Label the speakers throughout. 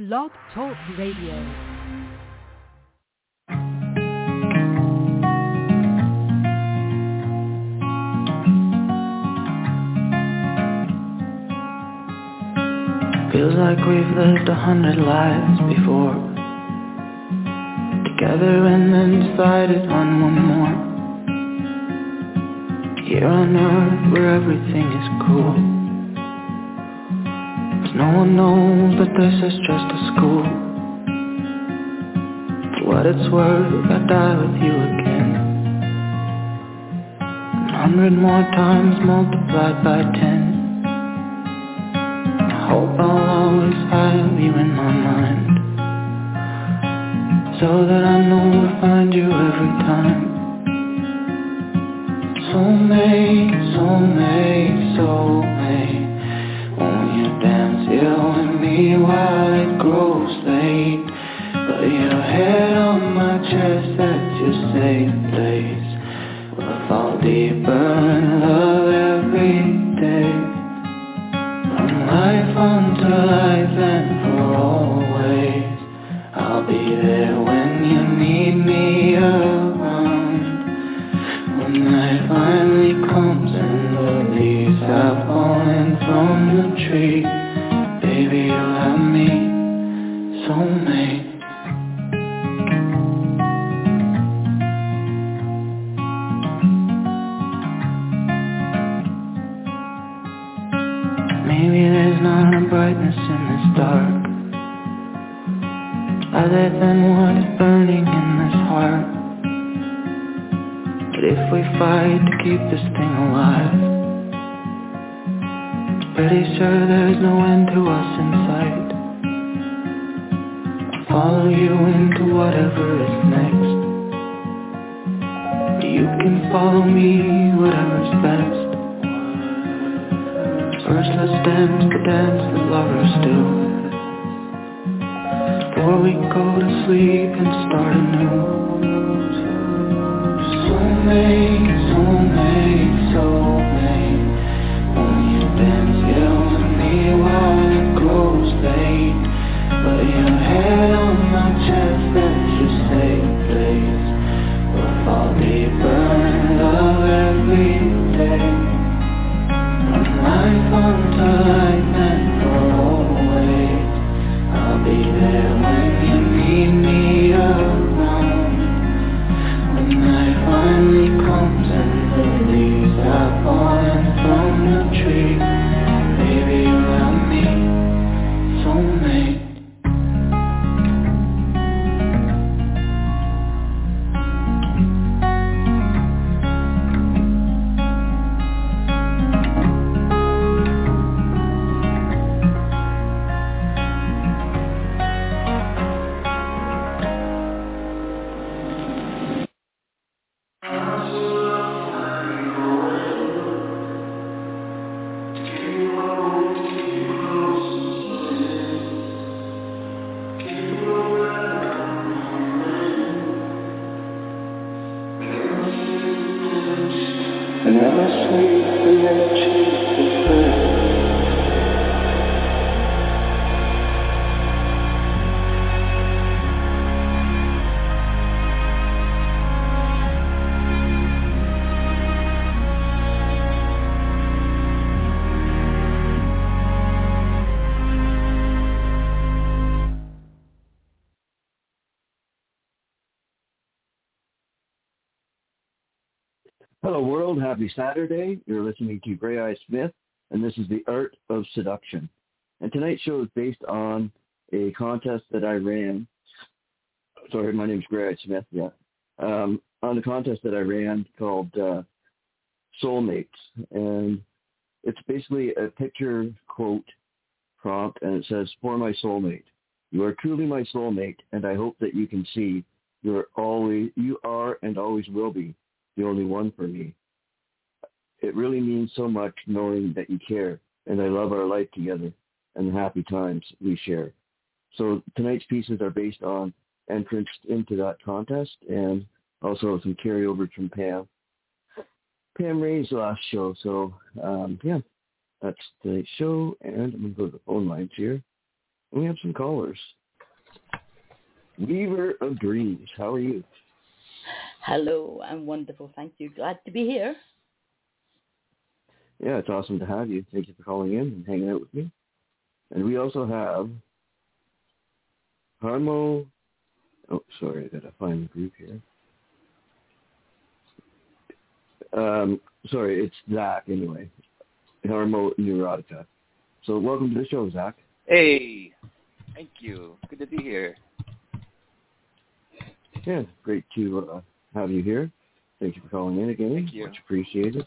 Speaker 1: Blog Talk Radio.
Speaker 2: Feels like we've lived 100 lives before, together and then decided on one more. Here on earth where everything is cool, 'cause no one knows that this is just a school. For what it's worth, I'd die with you again, 100 more times multiplied by 10. Hope I'll always have you in my mind, so that I know to find you every time. Soulmate, soulmate, soulmate, won't you dance here with me while it grows late? Lay your head on my chest, that's your safe place. We'll fall deeper in love every day. Life unto life and for always, I'll be there when you need me around. When night finally comes and the leaves have fallen from the tree, baby, you'll have me, soulmate. Maybe there's not a brightness in this dark, other than what is burning in this heart. But if we fight to keep this thing alive, pretty sure there's no end to us in sight. I'll follow you into whatever is next. You can follow me, whatever's best. First let's dance the dance that lovers do, before we go to sleep and start anew. Soulmate, soulmate, soulmate, won't you dance here with me while it grows late? Lay your head on my chest, that's your safe place. We'll fall deeper in love every day. Life unto life and for always, I'll be there when you need me around. When night finally comes and the leaves have fallen from the tree, baby, you'll have me, soulmate.
Speaker 3: Hello world, happy Saturday. You're listening to Gray Eye Smith, and this is The Art of Seduction. And tonight's show is based on a contest that I ran. Sorry, my name's Gray Eye Smith, yeah. On a contest that I ran called Soulmates. And it's basically a picture quote prompt, and it says, "For my soulmate, you are truly my soulmate, and I hope that you can see you are and always will be the only one for me. It really means so much knowing that you care, and I love our life together and the happy times we share." So tonight's pieces are based on entrance into that contest, and also some carryovers from Pam Ray's last show. So, that's tonight's show, and I'm going to go to the phone lines here. We have some callers. Weaver of Dreams, how are you?
Speaker 4: Hello, I'm wonderful, thank you. Glad to be here.
Speaker 3: Yeah, it's awesome to have you. Thank you for calling in and hanging out with me. And we also have Harmo. Oh, sorry, I gotta find the group here. Sorry, it's Zach anyway. Harmo Neurotica. So welcome to the show, Zach.
Speaker 5: Hey, thank you. Good to be here.
Speaker 3: Yeah, great to have you here. Thank you for calling in again.
Speaker 5: Thank you.
Speaker 3: Much appreciated.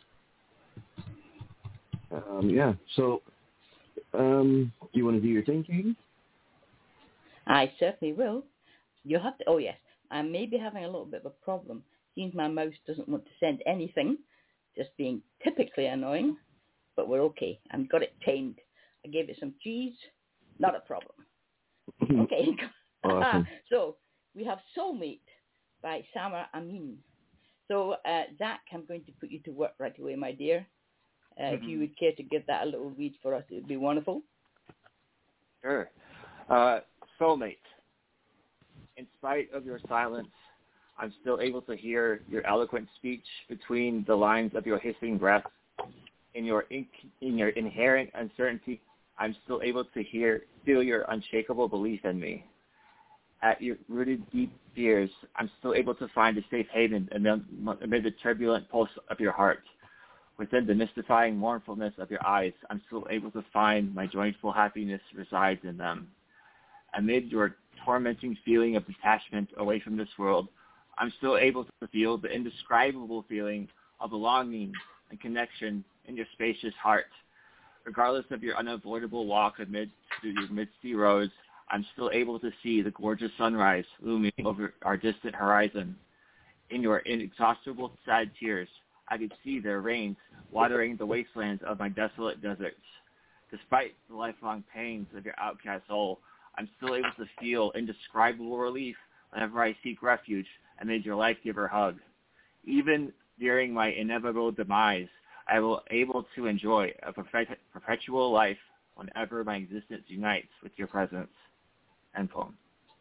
Speaker 3: So do you want to do your thing, Katie?
Speaker 4: I certainly will. You'll have to, oh yes, I may be having a little bit of a problem. Seems my mouse doesn't want to send anything, just being typically annoying, but we're okay. I've got it tamed. I gave it some cheese, not a problem. Okay.
Speaker 3: Awesome.
Speaker 4: So we have Soulmate by Samar Amin. So Zach, I'm going to put you to work right away, my dear. If you would care to give that a little read for us, it would be wonderful.
Speaker 5: Sure. Soulmate. In spite of your silence, I'm still able to hear your eloquent speech between the lines of your hissing breath. In your inherent uncertainty, I'm still able to feel your unshakable belief in me. At your rooted deep fears, I'm still able to find a safe haven amid the turbulent pulse of your heart. Within the mystifying mournfulness of your eyes, I'm still able to find my joyful happiness resides in them. Amid your tormenting feeling of detachment away from this world, I'm still able to feel the indescribable feeling of belonging and connection in your spacious heart. Regardless of your unavoidable walk amid your misty roads, I'm still able to see the gorgeous sunrise looming over our distant horizon. In your inexhaustible sad tears, I could see their rains watering the wastelands of my desolate deserts. Despite the lifelong pains of your outcast soul, I'm still able to feel indescribable relief whenever I seek refuge amid your life-giver hug. Even during my inevitable demise, I will able to enjoy a perpetual life whenever my existence unites with your presence. End poem.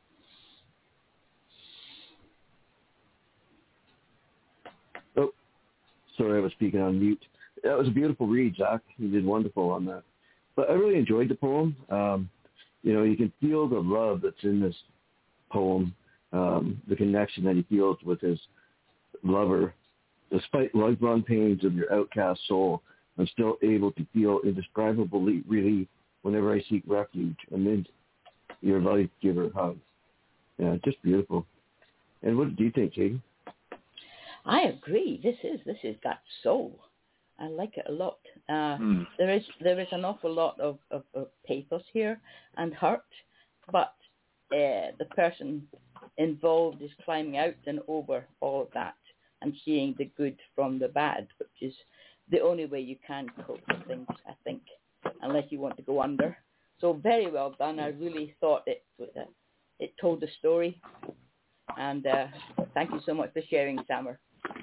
Speaker 3: Oh, sorry, I was speaking on mute. That was a beautiful read, Zach. You did wonderful on that. But I really enjoyed the poem. You can feel the love that's in this poem, the connection that he feels with his lover. Despite lifelong pains of your outcast soul, I'm still able to feel indescribable relief whenever I seek refuge amid your life-giver hug. Yeah, just beautiful. And what do you think, Katie?
Speaker 4: I agree. This has got soul. I like it a lot. There is an awful lot of pathos here and hurt, but the person involved is climbing out and over all of that and seeing the good from the bad, which is the only way you can cope with things, I think, unless you want to go under. So very well done. I really thought it told the story, and thank you so much for sharing, Samar.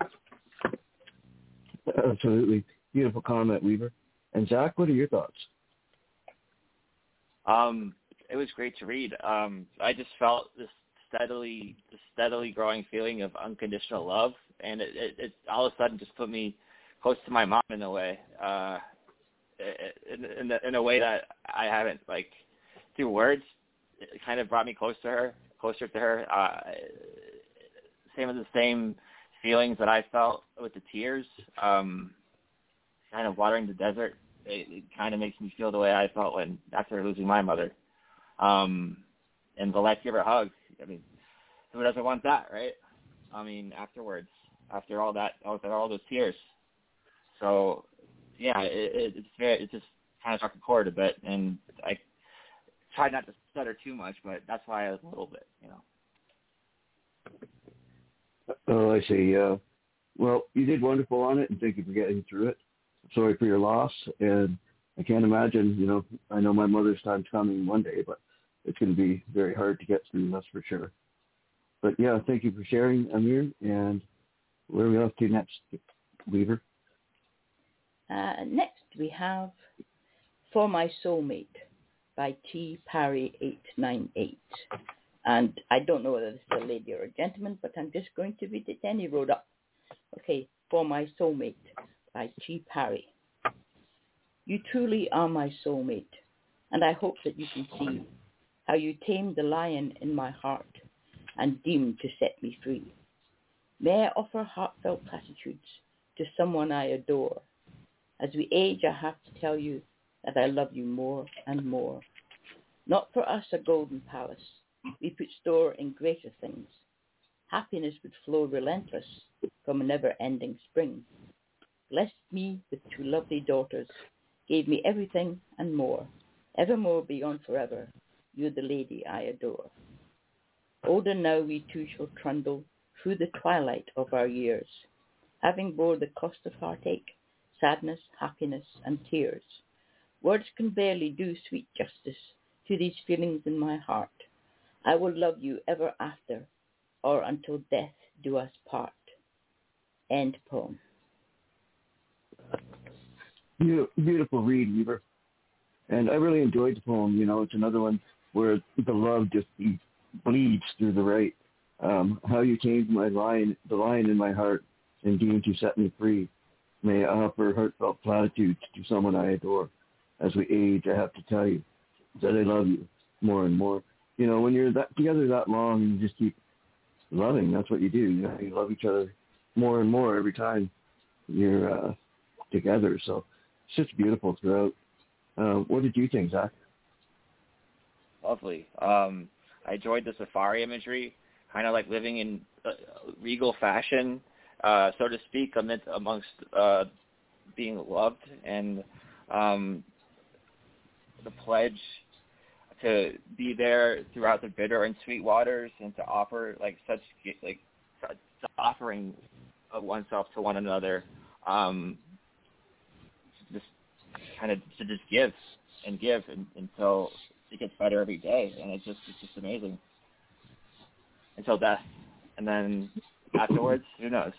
Speaker 3: Absolutely. Beautiful comment, Weaver. And Zach, what are your thoughts?
Speaker 5: It was great to read. I just felt this steadily growing feeling of unconditional love, and it all of a sudden just put me close to my mom in a way, in a way that I haven't, through words. It kind of brought me closer to her. Same feelings that I felt with the tears, kind of watering the desert. It kind of makes me feel the way I felt after losing my mother. And the life-giver hug. I mean, who doesn't want that, right? I mean, afterwards, after all that, after all those tears. So, yeah, it just kind of struck a chord a bit, and I tried not to stutter too much, but that's why I was a little bit,
Speaker 3: Oh, I see. Well, you did wonderful on it, and thank you for getting through it. Sorry for your loss, and I can't imagine, I know my mother's time's coming one day, but it's going to be very hard to get through, that's for sure. But, yeah, thank you for sharing, Amir, and where are we off to next, Weaver?
Speaker 4: Next we have For My Soulmate by T. Parry 898. And I don't know whether this is a lady or a gentleman, but I'm just going to read it. Then he wrote up. Okay, For My Soulmate by T. Parry. You truly are my soulmate, and I hope that you can see how you tamed the lion in my heart and deemed to set me free. May I offer heartfelt platitudes to someone I adore. As we age, I have to tell you that I love you more and more. Not for us a golden palace, we put store in greater things. Happiness would flow relentless from a never-ending spring. Blessed me with two lovely daughters, gave me everything and more, evermore beyond forever, you're the lady I adore. Older now we two shall trundle through the twilight of our years, having bore the cost of heartache, sadness, happiness, and tears. Words can barely do sweet justice to these feelings in my heart. I will love you ever after, or until death do us part. End poem.
Speaker 3: Beautiful read, Weaver. And I really enjoyed the poem. You know, it's another one where the love just bleeds through the right. How you tamed the lion in my heart and deemed to set me free. May I offer heartfelt platitudes to someone I adore. As we age, I have to tell you that I love you more and more. You know, when you're together that long, you just keep loving. That's what you do. You know, you love each other more and more every time you're together. So it's just beautiful throughout. What did you think, Zach?
Speaker 5: Lovely. I enjoyed the safari imagery, kind of like living in regal fashion, so to speak, amongst being loved, and the pledge to be there throughout the bitter and sweet waters, and to offer offering of oneself to one another, just kind of to just give until it gets better every day, and it's just amazing until death, and then afterwards, who knows?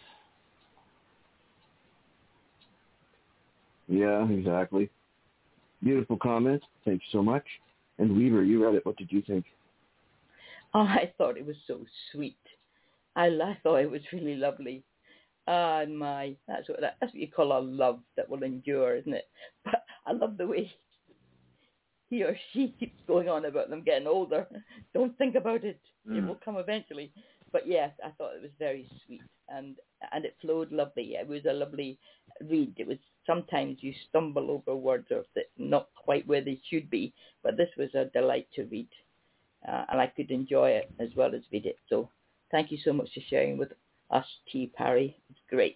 Speaker 3: Yeah, exactly. Beautiful comment. Thank you so much. And Weaver, you read it. What did you think?
Speaker 4: Oh, I thought it was so sweet. I thought it was really lovely. That's what you call a love that will endure, isn't it? But I love the way he or she keeps going on about them getting older. Don't think about it. It will come eventually. But yes, I thought it was very sweet, and it flowed lovely. It was a lovely read. It was sometimes you stumble over words or that not quite where they should be, but this was a delight to read, and I could enjoy it as well as read it. So thank you so much for sharing with us, T. Parry. It's great.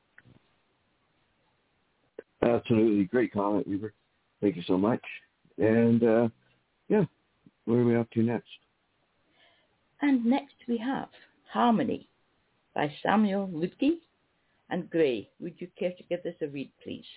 Speaker 3: Absolutely. Great comment, Weaver. Thank you so much. And, where are we up to next?
Speaker 4: And next we have Harmony by Samuel Ludke and Gray. Would you care to give this a read, please?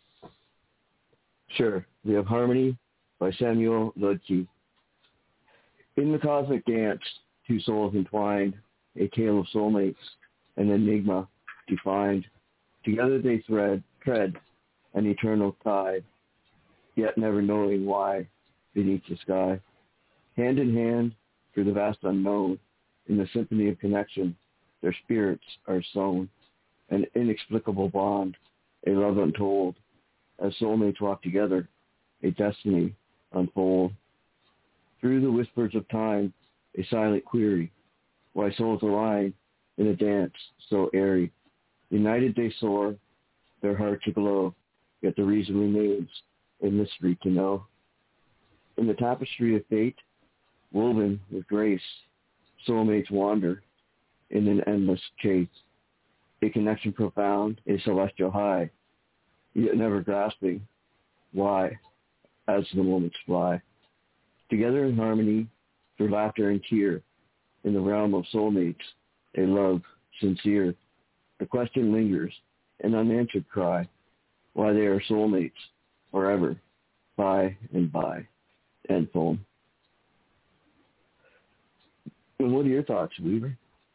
Speaker 3: Sure. We have Harmony by Samuel Ludke. In the cosmic dance, two souls entwined, a tale of soulmates, an enigma to find. Together they tread an eternal tide, yet never knowing why, beneath the sky. Hand in hand through the vast unknown, in the symphony of connection, their spirits are sown, an inexplicable bond, a love untold. As soulmates walk together, a destiny unfold. Through the whispers of time, a silent query, why souls align in a dance so airy. United they soar, their hearts aglow, yet the reason remains a mystery to know. In the tapestry of fate, woven with grace, soulmates wander in an endless chase. A connection profound, a celestial high, yet never grasping why as the moments fly. Together in harmony, through laughter and tear, in the realm of soulmates, a love sincere. The question lingers, an unanswered cry, why they are soulmates forever, by and by. End poem. And what are your thoughts, Weaver?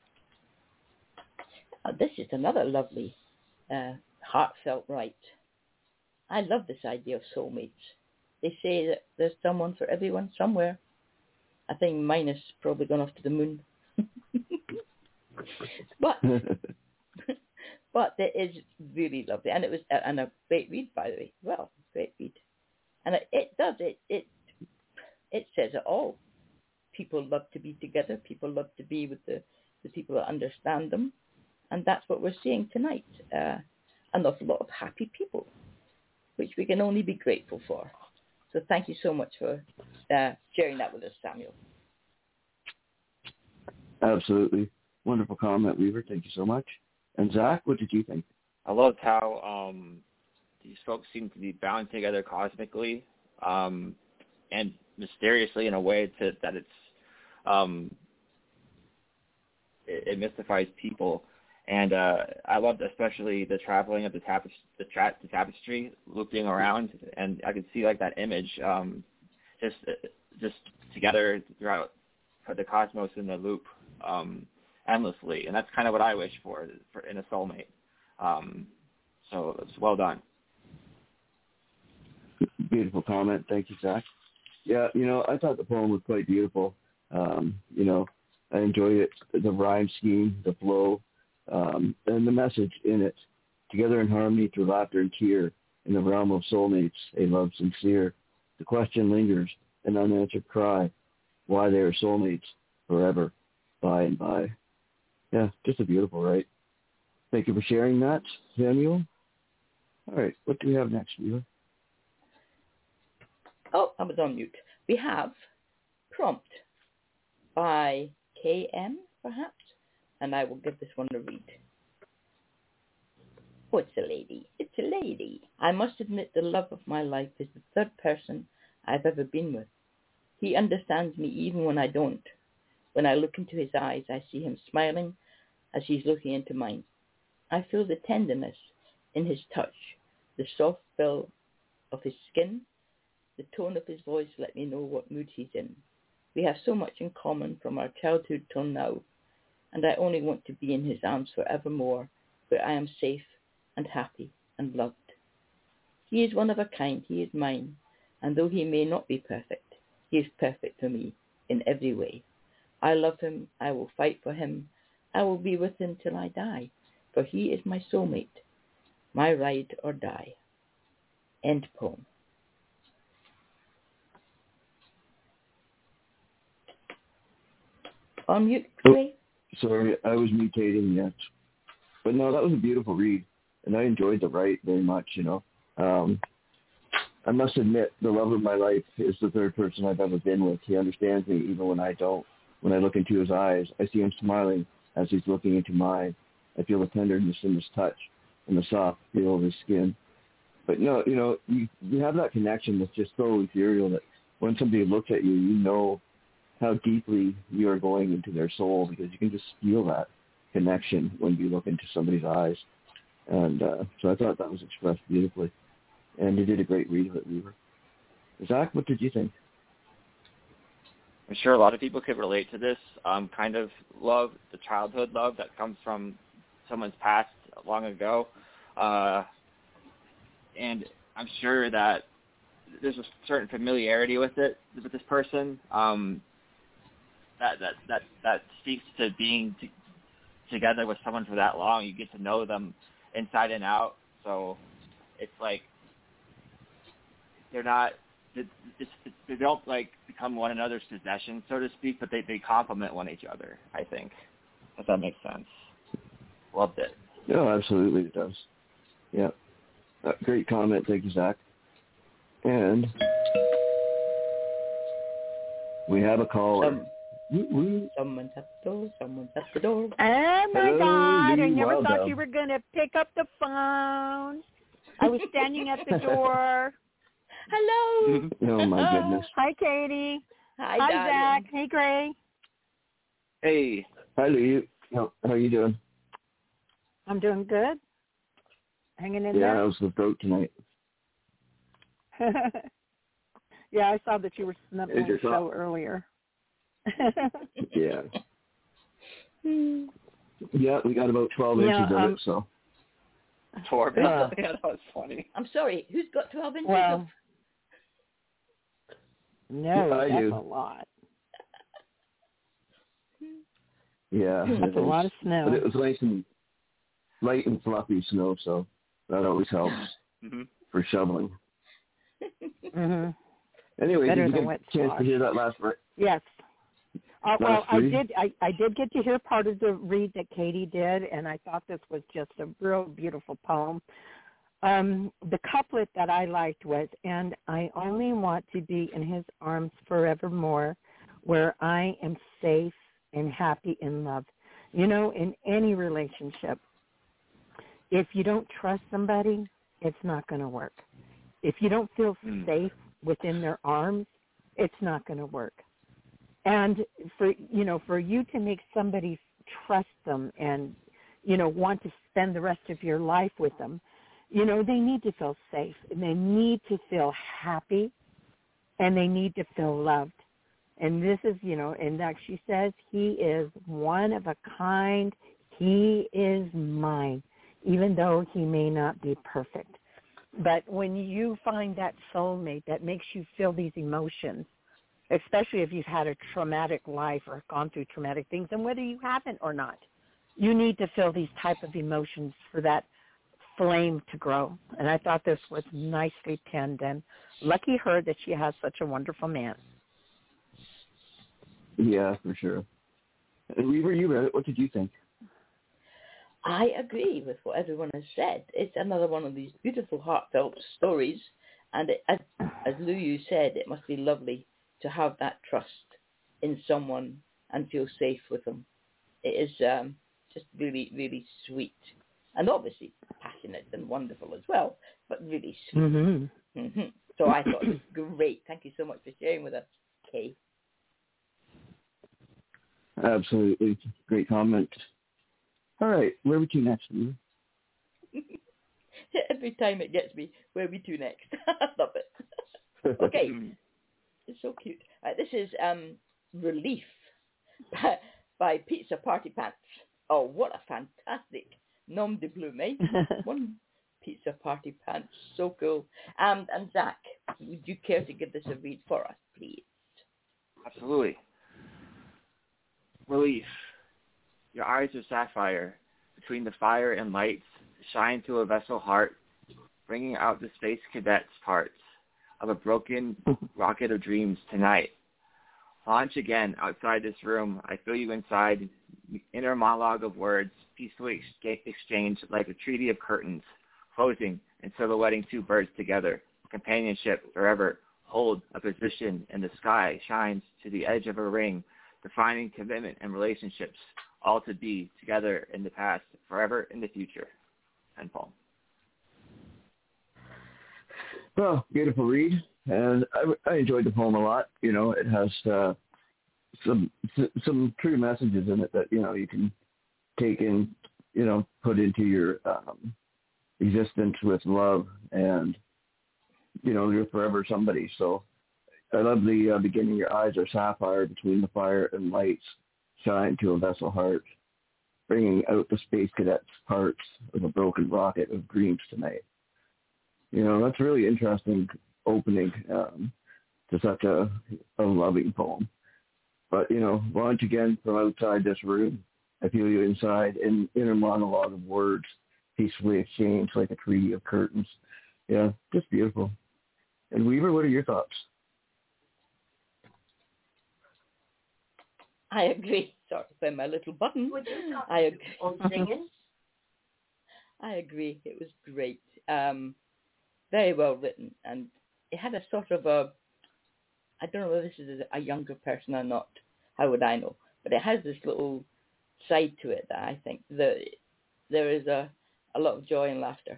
Speaker 4: This is another lovely, heartfelt write. I love this idea of soulmates. They say that there's someone for everyone somewhere. I think mine is probably gone off to the moon. But it is really lovely, and it was and a great read, by the way. Well, great read, and it says it all. People love to be together. People love to be with the people that understand them, and that's what we're seeing tonight. An awful lot of happy people, which we can only be grateful for. So thank you so much for sharing that with us, Samuel.
Speaker 3: Absolutely. Wonderful comment, Weaver. Thank you so much. And Zach, what did you think?
Speaker 5: I loved how these folks seem to be bound together cosmically and mysteriously in a way that it mystifies people. And I loved especially the traveling of the tapestry, looping around, and I could see like that image just together throughout the cosmos in the loop endlessly, and that's kind of what I wish for in a soulmate. So it's well done.
Speaker 3: Beautiful comment. Thank you, Zach. Yeah, I thought the poem was quite beautiful. I enjoyed it, the rhyme scheme, the flow, and the message in it. Together in harmony through laughter and tear, in the realm of soulmates, a love sincere. The question lingers, an unanswered cry, why they are soulmates forever, by and by. Yeah, just a beautiful, right? Thank you for sharing that, Samuel. All right, what do we have next, Wheeler?
Speaker 4: Oh, I was on mute. We have Prompt by KM, perhaps, and I will give this one a read. Oh, it's a lady. It's a lady. I must admit the love of my life is the third person I've ever been with. He understands me even when I don't. When I look into his eyes, I see him smiling as he's looking into mine. I feel the tenderness in his touch, the soft feel of his skin, the tone of his voice let me know what mood he's in. We have so much in common from our childhood till now, and I only want to be in his arms forevermore, where I am safe and happy and loved. He is one of a kind, he is mine, and though he may not be perfect, he is perfect for me in every way. I love him, I will fight for him, I will be with him till I die, for he is my soulmate, my ride or die. End poem. On mute, Ray?
Speaker 3: Sorry, I was mutating yet. But no, that was a beautiful read, and I enjoyed the write very much, I must admit, the love of my life is the third person I've ever been with. He understands me even when I don't. When I look into his eyes, I see him smiling as he's looking into mine. I feel the tenderness in his touch and the soft feel of his skin. But no, you have that connection that's just so ethereal that when somebody looks at you, you know how deeply you are going into their soul, because you can just feel that connection when you look into somebody's eyes. And so I thought that was expressed beautifully. And you did a great read of it, Weaver. Zach, what did you think?
Speaker 5: I'm sure a lot of people could relate to this kind of love, the childhood love that comes from someone's past long ago. And I'm sure that there's a certain familiarity with this person that speaks to being together with someone for that long. You get to know them inside and out. So it's like they don't like become one another's possession, so to speak, but they complement one each other, I think, if that makes sense. Loved it.
Speaker 3: No, absolutely it does. Yeah. Great comment. Thank you, Zach. And we have a caller.
Speaker 4: Someone's at the door. Someone's at the door.
Speaker 6: Oh, my
Speaker 3: Hello,
Speaker 6: God.
Speaker 3: Lee
Speaker 6: I never
Speaker 3: Wilder.
Speaker 6: thought you were going to pick up the phone. I was standing at the door.
Speaker 4: Hello.
Speaker 3: Oh, my goodness.
Speaker 6: Hi, Katie.
Speaker 4: Hi,
Speaker 6: Zach. Hey, Gray.
Speaker 5: Hey.
Speaker 3: Hi, Lee. How are you doing?
Speaker 6: I'm doing good. Hanging in
Speaker 3: Yeah,
Speaker 6: there.
Speaker 3: I was with Goat tonight.
Speaker 6: Yeah, I saw that you were snubbing the show
Speaker 3: up?
Speaker 6: earlier.
Speaker 3: Yeah. Yeah, we got about 12 inches of it, so.
Speaker 5: 4 minutes. Yeah, that was funny.
Speaker 4: I'm sorry. Who's got 12 inches
Speaker 6: Well,
Speaker 4: of?
Speaker 6: No,
Speaker 3: I
Speaker 6: that's
Speaker 3: do.
Speaker 6: a lot.
Speaker 3: Yeah.
Speaker 6: That's a lot of snow.
Speaker 3: But it was nice and light and fluffy snow, so that always helps for shoveling. Anyway,
Speaker 6: Better
Speaker 3: did you
Speaker 6: than
Speaker 3: get
Speaker 6: wet
Speaker 3: a chance
Speaker 6: squash.
Speaker 3: to hear that last right?
Speaker 6: Yes. Well, I
Speaker 3: read?
Speaker 6: did. I did get to hear part of the read that Katie did, and I thought this was just a real beautiful poem. The couplet that I liked was, "And I only want to be in his arms forevermore, where I am safe and happy in love." You know, in any relationship, if you don't trust somebody, it's not going to work. If you don't feel safe within their arms, it's not going to work. And for you to make somebody trust them and, want to spend the rest of your life with them, they need to feel safe and they need to feel happy and they need to feel loved. And this is, and like she says, he is one of a kind. He is mine, even though he may not be perfect. But when you find that soulmate that makes you feel these emotions, especially if you've had a traumatic life or gone through traumatic things, and whether you haven't or not, you need to feel these type of emotions for that flame to grow. And I thought this was nicely penned, and lucky her that she has such a wonderful man.
Speaker 3: Yeah, for sure. And Weaver, you read it. What did you think?
Speaker 4: I agree with what everyone has said. It's another one of these beautiful, heartfelt stories. And as Lou said, it must be lovely to have that trust in someone and feel safe with them. It is just really, really sweet. And obviously passionate and wonderful as well, but really sweet. So I thought it was great. Thank you so much for sharing with us, Kay.
Speaker 3: Absolutely. Great comment. All right, where are we to next?
Speaker 4: Every time it gets me, where are we to next? I love it. Okay. It's so cute. This is Relief by Pizza Party Pants. Oh, what a fantastic nom de plume, eh? One Pizza Party Pants. So cool. And Zach, would you care to give this a read for us, please?
Speaker 5: Absolutely. Relief. Your eyes are sapphire. Between the fire and lights, shine to a vessel heart, bringing out the space cadet's parts of a broken rocket of dreams tonight. Launch again outside this room. I feel you inside. Inner monologue of words, peacefully exchanged like a treaty of curtains, closing and silhouetting two birds together. Companionship forever. Hold a position in the sky. Shines to the edge of a ring. Defining commitment and relationships, all to be together in the past, forever in the future. And Paul.
Speaker 3: Well, beautiful read, and I enjoyed the poem a lot. It has some true messages in it that you can take and put into your existence with love, and you're forever somebody. So I love the beginning. Your eyes are sapphire, between the fire and lights, shine to a vessel heart, bringing out the space cadet's parts of a broken rocket of dreams tonight. That's a really interesting opening to such a loving poem. But, launch again from outside this room. I feel you inside, in inner monologue of words, peacefully exchanged like a treaty of curtains. Yeah, just beautiful. And Weaver, what are your thoughts?
Speaker 4: I agree. Sorry to find my little button. I agree. I agree. It was great. Very well written. And it had a sort of I don't know whether this is a younger person or not. How would I know? But it has this little side to it that I think there is a lot of joy and laughter.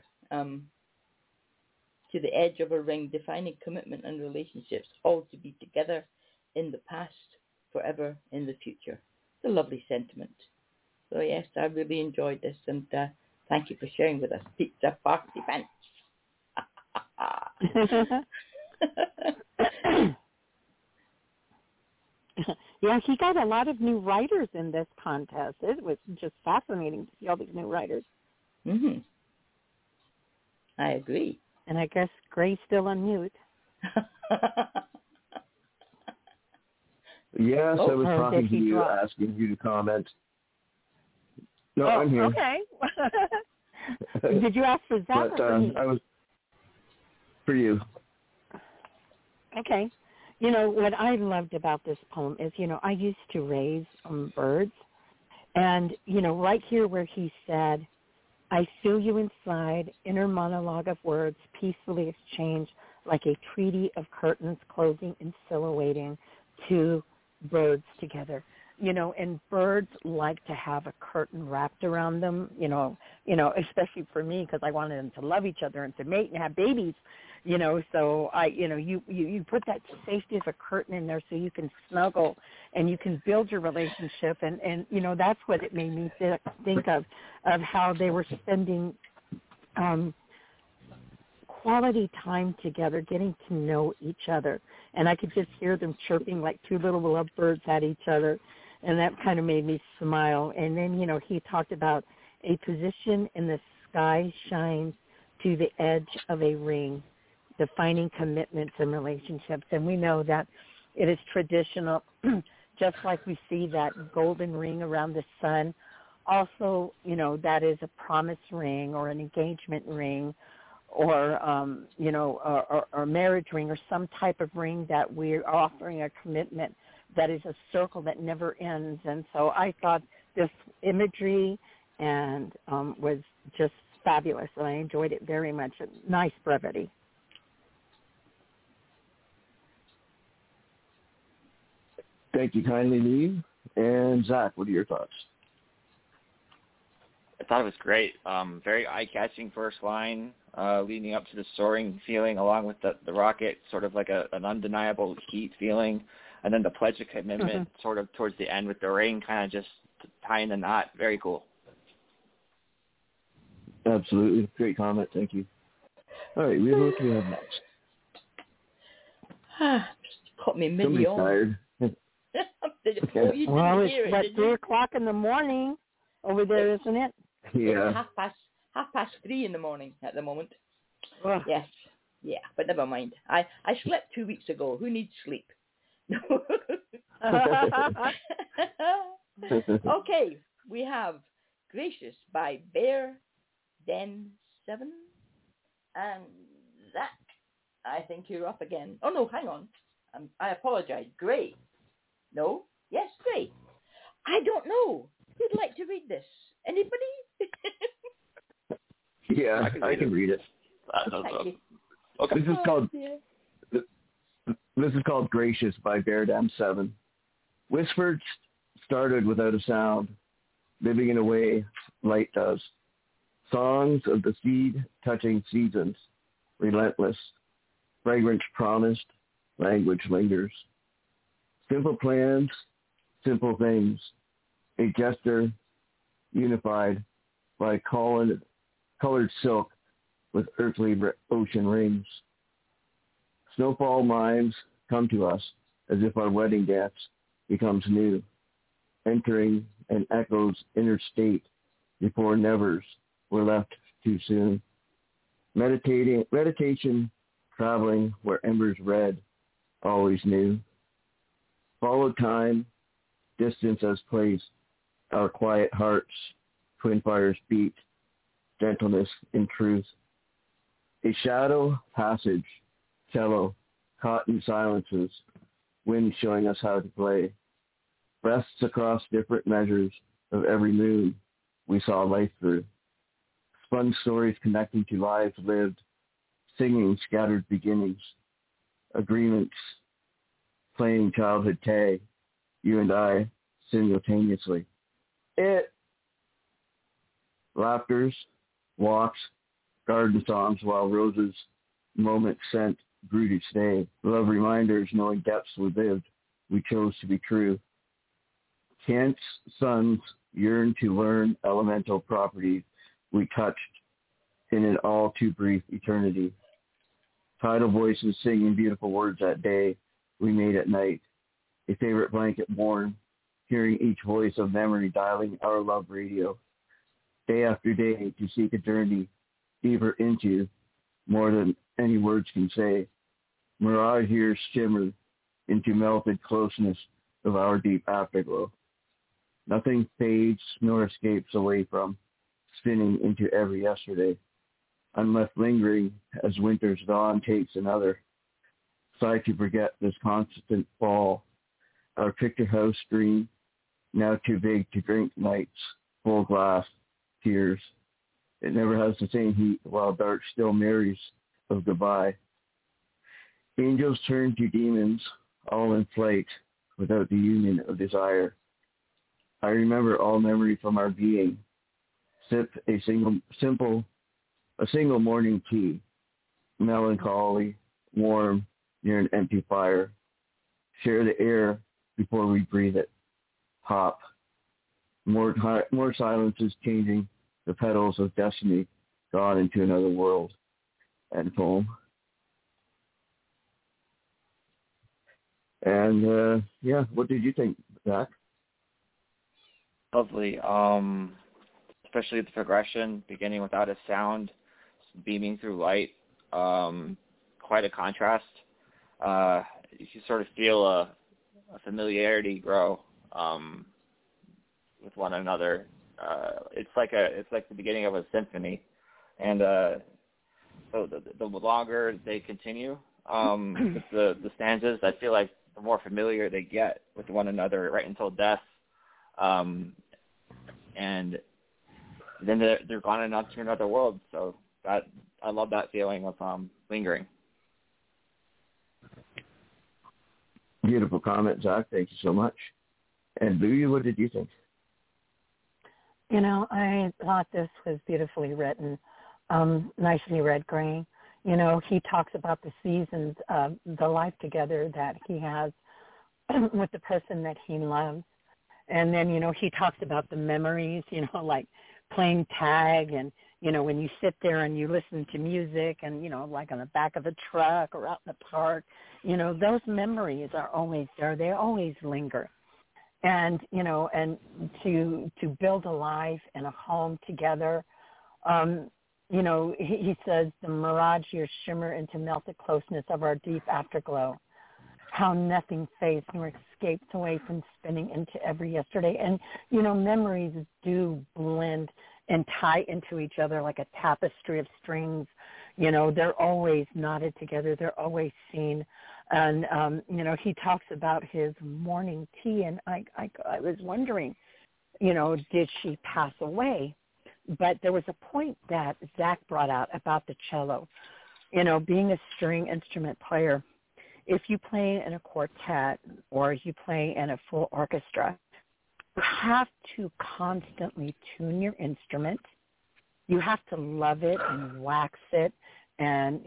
Speaker 4: To the edge of a ring, defining commitment and relationships, all to be together in the past, forever in the future. It's a lovely sentiment. So yes, I really enjoyed this, and thank you for sharing with us. Pizza Party Pants.
Speaker 6: Yeah, he got a lot of new writers in this contest. It was just fascinating to see all these new writers.
Speaker 4: I agree.
Speaker 6: And I guess Gray's still on mute.
Speaker 3: Yes, I was talking to you, asking you to comment. No, I'm here.
Speaker 6: Okay. Did you ask for Zach or for me?
Speaker 3: I was for you.
Speaker 6: Okay. You know, what I loved about this poem is, you know, I used to raise birds. And, you know, right here where he said, I feel you inside, inner monologue of words peacefully exchanged like a treaty of curtains closing and silhouetting two birds together. You know, and birds like to have a curtain wrapped around them, you know, especially for me because I wanted them to love each other and to mate and have babies, you know, so you put that safety of a curtain in there so you can snuggle and you can build your relationship. And you know, that's what it made me think of how they were spending quality time together, getting to know each other. And I could just hear them chirping like two little lovebirds at each other. And that kind of made me smile. And then, you know, he talked about a position in the sky shines to the edge of a ring, defining commitments and relationships. And we know that it is traditional, just like we see that golden ring around the sun. Also, you know, that is a promise ring or an engagement ring or, you know, or a marriage ring or some type of ring that we're offering a commitment that is a circle that never ends. And so I thought this imagery and was just fabulous, and I enjoyed it very much. Nice brevity.
Speaker 3: Thank you kindly, Lee. And Zach, what are your thoughts?
Speaker 5: I thought it was great. Very eye-catching first line, leading up to the soaring feeling along with the rocket, sort of like an undeniable heat feeling. And then the pledge of commitment sort of towards the end with the ring kind of just tying the knot. Very cool.
Speaker 3: Absolutely. Great comment. Thank you. All right, Rita, what do we have next?
Speaker 4: Caught me mid-yawn.
Speaker 3: Somebody's tired.
Speaker 6: Well, it's about 3 o'clock in the morning over there, isn't it?
Speaker 3: Yeah.
Speaker 4: It's half past 3 in the morning at the moment.
Speaker 6: Ugh.
Speaker 4: Yes. Yeah, but never mind. I slept 2 weeks ago. Who needs sleep? Okay, we have Gracious by Bear Den 7. And Zach, I think you're up again. Oh, no, hang on. I apologize. Gray. No? Yes, Gray. I don't know. Who'd like to read this? Anybody?
Speaker 3: Yeah, I can read it.
Speaker 5: Okay.
Speaker 3: This is called Gracious by Bear Dam 7. Whispered started without a sound, living in a way light does. Songs of the seed touching seasons, relentless. Fragrance promised, language lingers. Simple plans, simple things. A gesture unified by colored silk with earthly ocean rings. Snowfall mimes come to us as if our wedding dance becomes new, entering an echo's inner state before nevers were left too soon. Meditation, traveling where embers red, always new. Followed time, distance as place, our quiet hearts, twin fires beat, gentleness in truth. A shadow passage, cello, caught in silences, wind showing us how to play. Breaths across different measures of every moon we saw life through. Spun stories connecting to lives lived, singing scattered beginnings, agreements, playing childhood tag, you and I simultaneously. Laughters, walks, garden songs while roses moments sent grew to stay. Love reminders knowing depths we lived, we chose to be true. Kent's sons yearned to learn elemental properties we touched in an all too brief eternity. Tidal voices singing beautiful words that day we made at night. A favorite blanket worn, hearing each voice of memory dialing our love radio. Day after day to seek a journey deeper into more than any words can say. Mirage years shimmer into melted closeness of our deep afterglow. Nothing fades nor escapes away from spinning into every yesterday. I'm left lingering as winter's dawn takes another sigh to forget this constant fall. Our picture house screen, now too big to drink night's full glass tears. It never has the same heat while dark still marries of goodbye. Angels turn to demons, all in flight, without the union of desire. I remember all memory from our being. Sip a single morning tea, melancholy, warm, near an empty fire. Share the air before we breathe it. Hop. More silences changing the petals of destiny, gone into another world. And poem. And what did you think, Zach?
Speaker 5: Lovely. Especially the progression, beginning without a sound, beaming through light. Quite a contrast. You can sort of feel a familiarity grow with one another. It's like the beginning of a symphony, and so the longer they continue with the stanzas, I feel like the more familiar they get with one another, right until death, and then they're gone and on to another world. So that I love that feeling of lingering.
Speaker 3: Beautiful comment, Zach. Thank you so much. And Louie, what did you think?
Speaker 6: I thought this was beautifully written, nicely read, Gray. He talks about the seasons of the life together that he has with the person that he loves. And then, he talks about the memories, like playing tag and, when you sit there and you listen to music and, like on the back of a truck or out in the park, those memories are always there. They always linger. And, and to build a life and a home together, he says the mirage years shimmer into melted closeness of our deep afterglow. How nothing fades nor escapes away from spinning into every yesterday. And, memories do blend and tie into each other like a tapestry of strings. They're always knotted together. They're always seen. And, he talks about his morning tea, and I was wondering, did she pass away? But there was a point that Zach brought out about the cello, being a string instrument player. If you play in a quartet or you play in a full orchestra, you have to constantly tune your instrument. You have to love it and wax it and,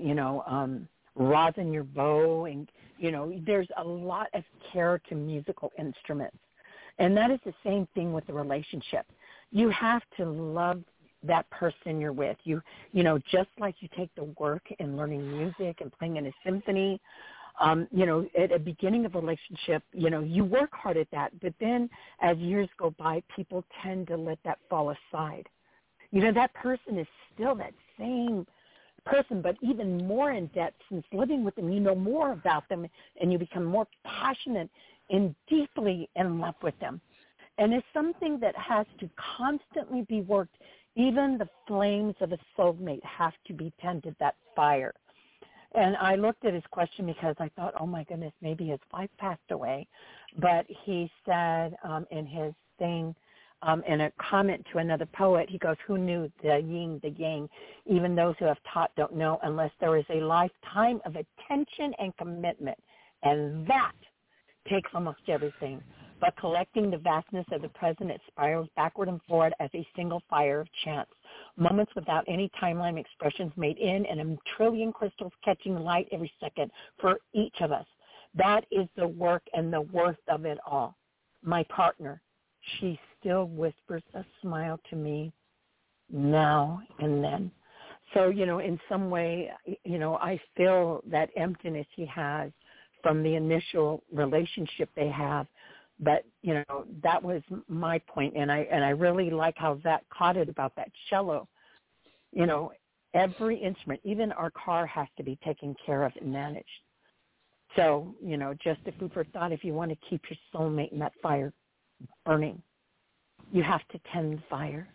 Speaker 6: rosin your bow. And, there's a lot of care to musical instruments. And that is the same thing with the relationship. You have to love that person you're with. Just like you take the work in learning music and playing in a symphony, at the beginning of a relationship, you work hard at that. But then as years go by, people tend to let that fall aside. That person is still that same person, but even more in depth since living with them. You know more about them, and you become more passionate and deeply in love with them. And it's something that has to constantly be worked. Even the flames of a soulmate have to be tended, that fire. And I looked at his question because I thought, oh, my goodness, maybe his wife passed away. But he said in his thing, in a comment to another poet, he goes, who knew the yin, the yang? Even those who have taught don't know unless there is a lifetime of attention and commitment. And that takes almost everything. But collecting the vastness of the present, it spirals backward and forward as a single fire of chance. Moments without any timeline, expressions made in and a trillion crystals catching light every second for each of us. That is the work and the worth of it all. My partner, she still whispers a smile to me now and then. So, in some way, I feel that emptiness he has from the initial relationship they have. But, that was my point, and I really like how Zach caught it about that cello. Every instrument, even our car, has to be taken care of and managed. So, just a food for thought, if you want to keep your soulmate and that fire burning, you have to tend the fire.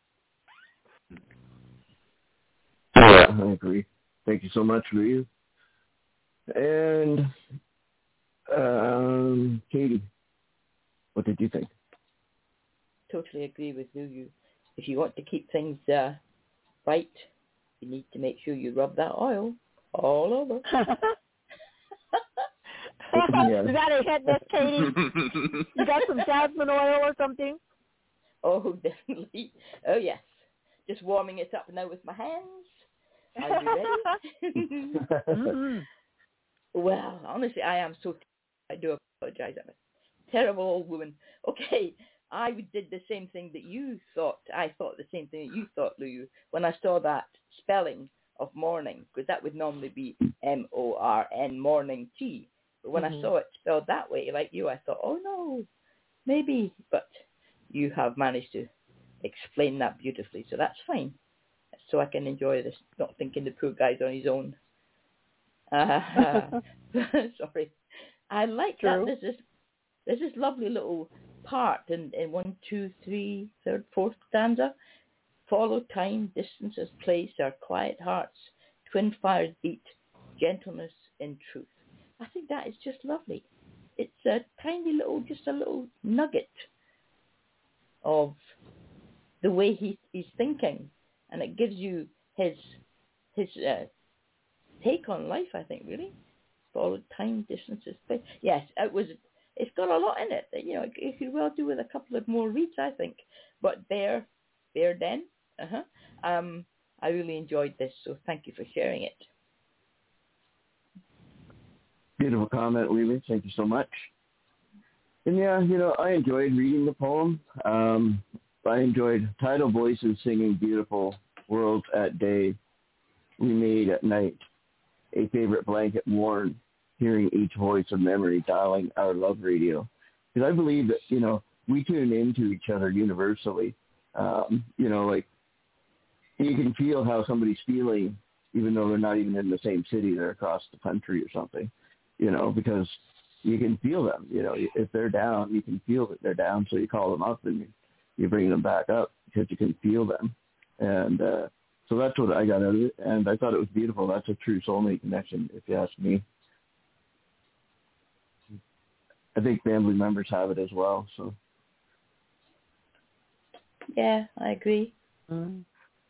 Speaker 3: Yeah, I agree. Thank you so much, Ryu. And Katie, what did you think?
Speaker 4: Totally agree with you. If you want to keep things right, you need to make sure you rub that oil all over.
Speaker 6: Yeah. You got a hit, Miss Katie? You got some jasmine oil or something?
Speaker 4: Oh, definitely. Oh, yes. Just warming it up now with my hands. Are you ready?
Speaker 6: Mm-hmm.
Speaker 4: Well, honestly, I am so... I do apologize. I'm a terrible old woman. Okay, I did the same thing that you thought. I thought the same thing that you thought, Lou, when I saw that spelling of morning, because that would normally be M-O-R-N, morning tea. But when I saw it spelled that way, like you, I thought, oh, no, maybe. But you have managed to explain that beautifully, so that's fine. So I can enjoy this, not thinking the poor guy's on his own. Sorry. I like
Speaker 6: True.
Speaker 4: that. There's this lovely little part in 1, 2, 3, 3rd, 4th stanza. Follow time, distances, place, our quiet hearts, twin fires beat, gentleness in truth. I think that is just lovely. It's a tiny little, just a little nugget of the way he's thinking, and it gives you his take on life, I think, really. Follow time, distances, place. Yes, it's got a lot in it. It could well do with a couple of more reads, I think. But Bear Den, I really enjoyed this, so thank you for sharing it.
Speaker 3: Beautiful comment, Weaver. Thank you so much. And yeah, I enjoyed reading the poem. I enjoyed Tidal Voices singing Beautiful Worlds at Day, We Made at Night, a favorite blanket worn, hearing each voice of memory dialing our love radio. Because I believe that, we tune into each other universally. Like you can feel how somebody's feeling, even though they're not even in the same city, they're across the country or something, because you can feel them. If they're down, you can feel that they're down, so you call them up and you bring them back up because you can feel them. And so that's what I got out of it, and I thought it was beautiful. That's a true soulmate connection, if you ask me. I think family members have it as well. So.
Speaker 4: Yeah, I agree.
Speaker 3: All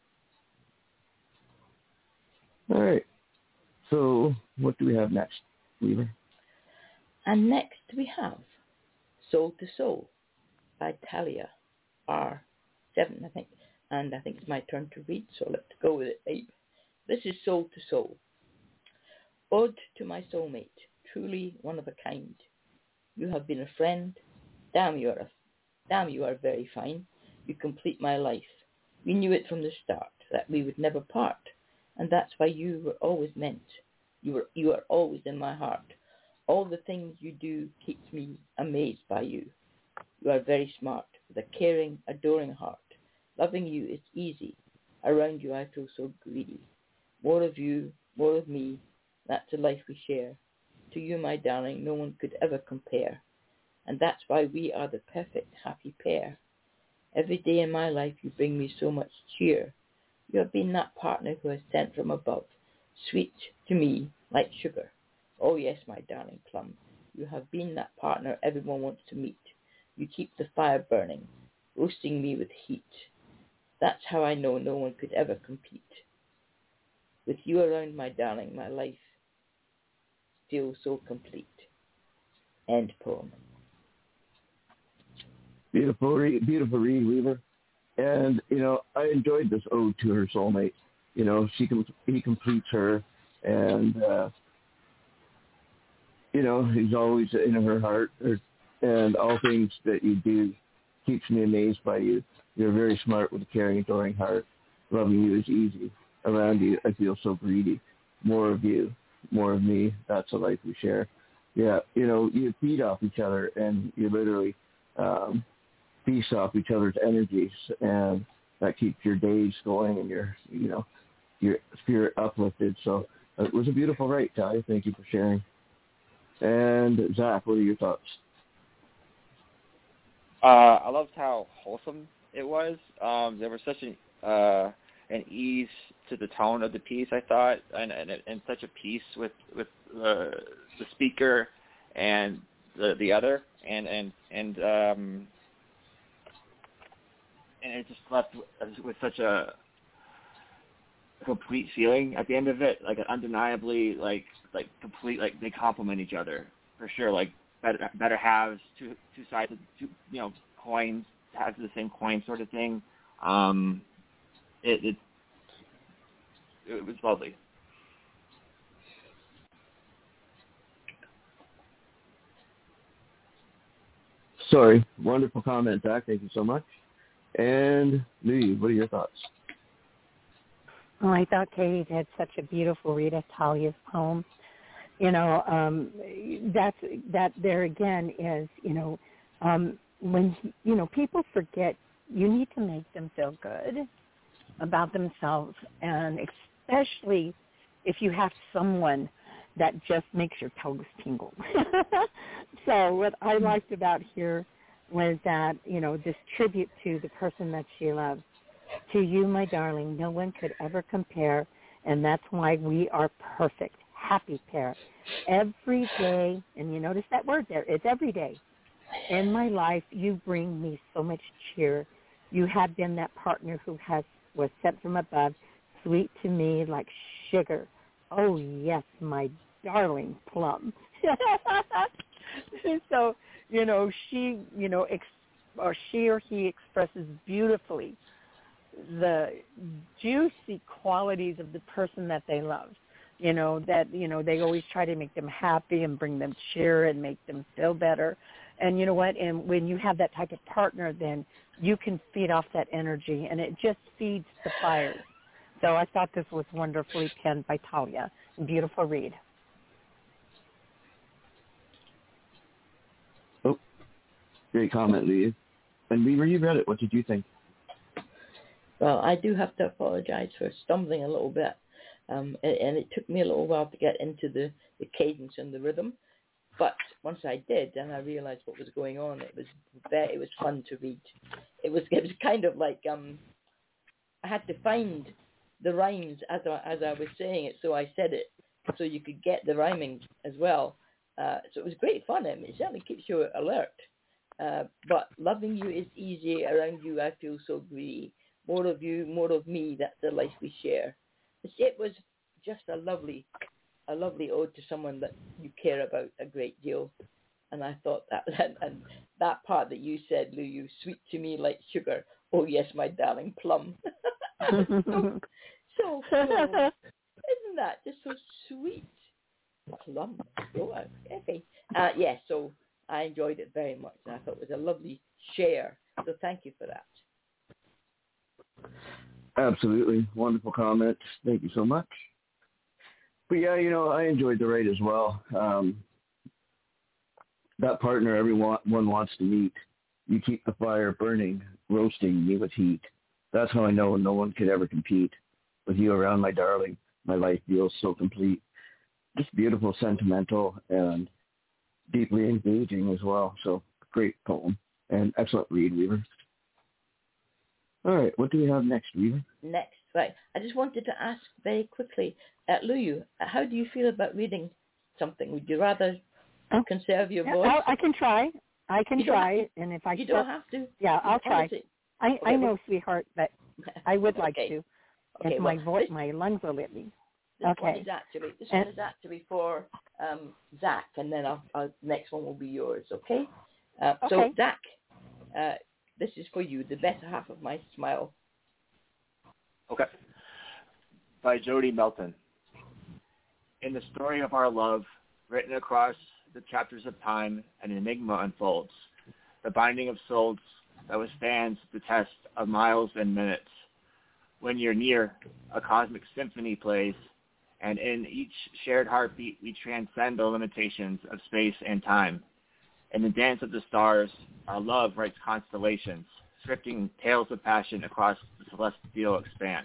Speaker 3: right. So what do we have next, Weaver?
Speaker 4: And next we have Soul to Soul by Talia R7, I think. And I think it's my turn to read, so let's go with it, babe. This is Soul to Soul. Ode to my soulmate, truly one of a kind. You have been a friend. Damn, you are very fine. You complete my life. We knew it from the start that we would never part, and that's why you were always meant. You are always in my heart. All the things you do keeps me amazed by you. You are very smart, with a caring, adoring heart. Loving you is easy. Around you I feel so greedy. More of you, more of me, that's the life we share. To you, my darling, no one could ever compare. And that's why we are the perfect, happy pair. Every day in my life you bring me so much cheer. You have been that partner who has sent from above, sweet to me like sugar. Oh yes, my darling plum, you have been that partner everyone wants to meet. You keep the fire burning, roasting me with heat. That's how I know no one could ever compete. With you around, my darling, my life feels so complete. End poem.
Speaker 3: Beautiful read, Weaver. And, I enjoyed this ode to her soulmate. He completes her, and, he's always in her heart, and all things that you do keeps me amazed by you. You're very smart with a caring, adoring heart. Loving you is easy. Around you, I feel so greedy. More of you, more of me, that's the life we share. Yeah, you feed off each other, and you literally feast off each other's energies, and that keeps your days going and your spirit uplifted. So it was a beautiful write, Talia. Thank you for sharing. And Zach, what are your thoughts?
Speaker 5: I loved how wholesome it was. There was such an ease to the tone of the piece, I thought, and such a peace with the speaker and the other, and it just left with such a complete feeling at the end of it, like undeniably, like complete, like they complement each other for sure. Like better halves, two sides of coins, halves of the same coin, sort of thing. It was lovely.
Speaker 3: Sorry, wonderful comment, Zach. Thank you so much. And Lee, what are your thoughts?
Speaker 6: Oh, I thought Katie did such a beautiful read of Talia's poem. That there again is, when, people forget, you need to make them feel good about themselves, and especially if you have someone that just makes your toes tingle. So what I liked about here was that, this tribute to the person that she loves. To you, my darling, no one could ever compare, and that's why we are perfect, happy pair. Every day, and you notice that word there, it's every day. In my life, you bring me so much cheer. You have been that partner who was sent from above, sweet to me like sugar. Oh, yes, my darling plum. So, she or he expresses beautifully the juicy qualities of the person that they love. They always try to make them happy and bring them cheer and make them feel better. And you know what? And when you have that type of partner, then you can feed off that energy, and it just feeds the fire. So I thought this was wonderfully penned by Talia. Beautiful read.
Speaker 3: Oh, great comment, Lee. And Weaver, you read it. What did you think?
Speaker 4: Well, I do have to apologize for stumbling a little bit. And it took me a little while to get into the cadence and the rhythm. But once I did, and I realized what was going on, it was fun to read. It was kind of like I had to find the rhymes as I was saying it, so I said it so you could get the rhyming as well. So it was great fun. I mean, it certainly keeps you alert. But loving you is easy. Around you, I feel so greedy. More of you, more of me. That's the life we share. It was just a lovely ode to someone that you care about a great deal. And I thought and that part that you said, Lou, you sweet to me like sugar. Oh yes, my darling plum. so isn't that just so sweet? Plum. Oh, okay. Yes, so I enjoyed it very much, and I thought it was a lovely share. So thank you for that.
Speaker 3: Absolutely. Wonderful comment. Thank you so much. But yeah, I enjoyed the read as well. That partner everyone wants to meet. You keep the fire burning, roasting me with heat. That's how I know no one could ever compete. With you around, my darling, my life feels so complete. Just beautiful, sentimental, and deeply engaging as well. So great poem and excellent read, Weaver. All right, what do we have next, Weaver?
Speaker 4: Next, right. I just wanted to ask very quickly, Lou, how do you feel about reading something? Would you rather conserve your voice?
Speaker 6: I can try. And if
Speaker 4: you don't have to.
Speaker 6: Yeah, I'll try. I know, sweetheart, but I would like to.
Speaker 4: Okay,
Speaker 6: my lungs will let me.
Speaker 4: This one is actually for Zach, and then our next one will be yours. Okay. So Zach, this is for you, the better half of my smile.
Speaker 5: Okay. By Jody Melton. In the story of our love, written across the chapters of time, an enigma unfolds. The binding of souls that withstands the test of miles and minutes. When you're near, a cosmic symphony plays, and in each shared heartbeat we transcend the limitations of space and time. In the dance of the stars, our love writes constellations, scripting tales of passion across the celestial expanse.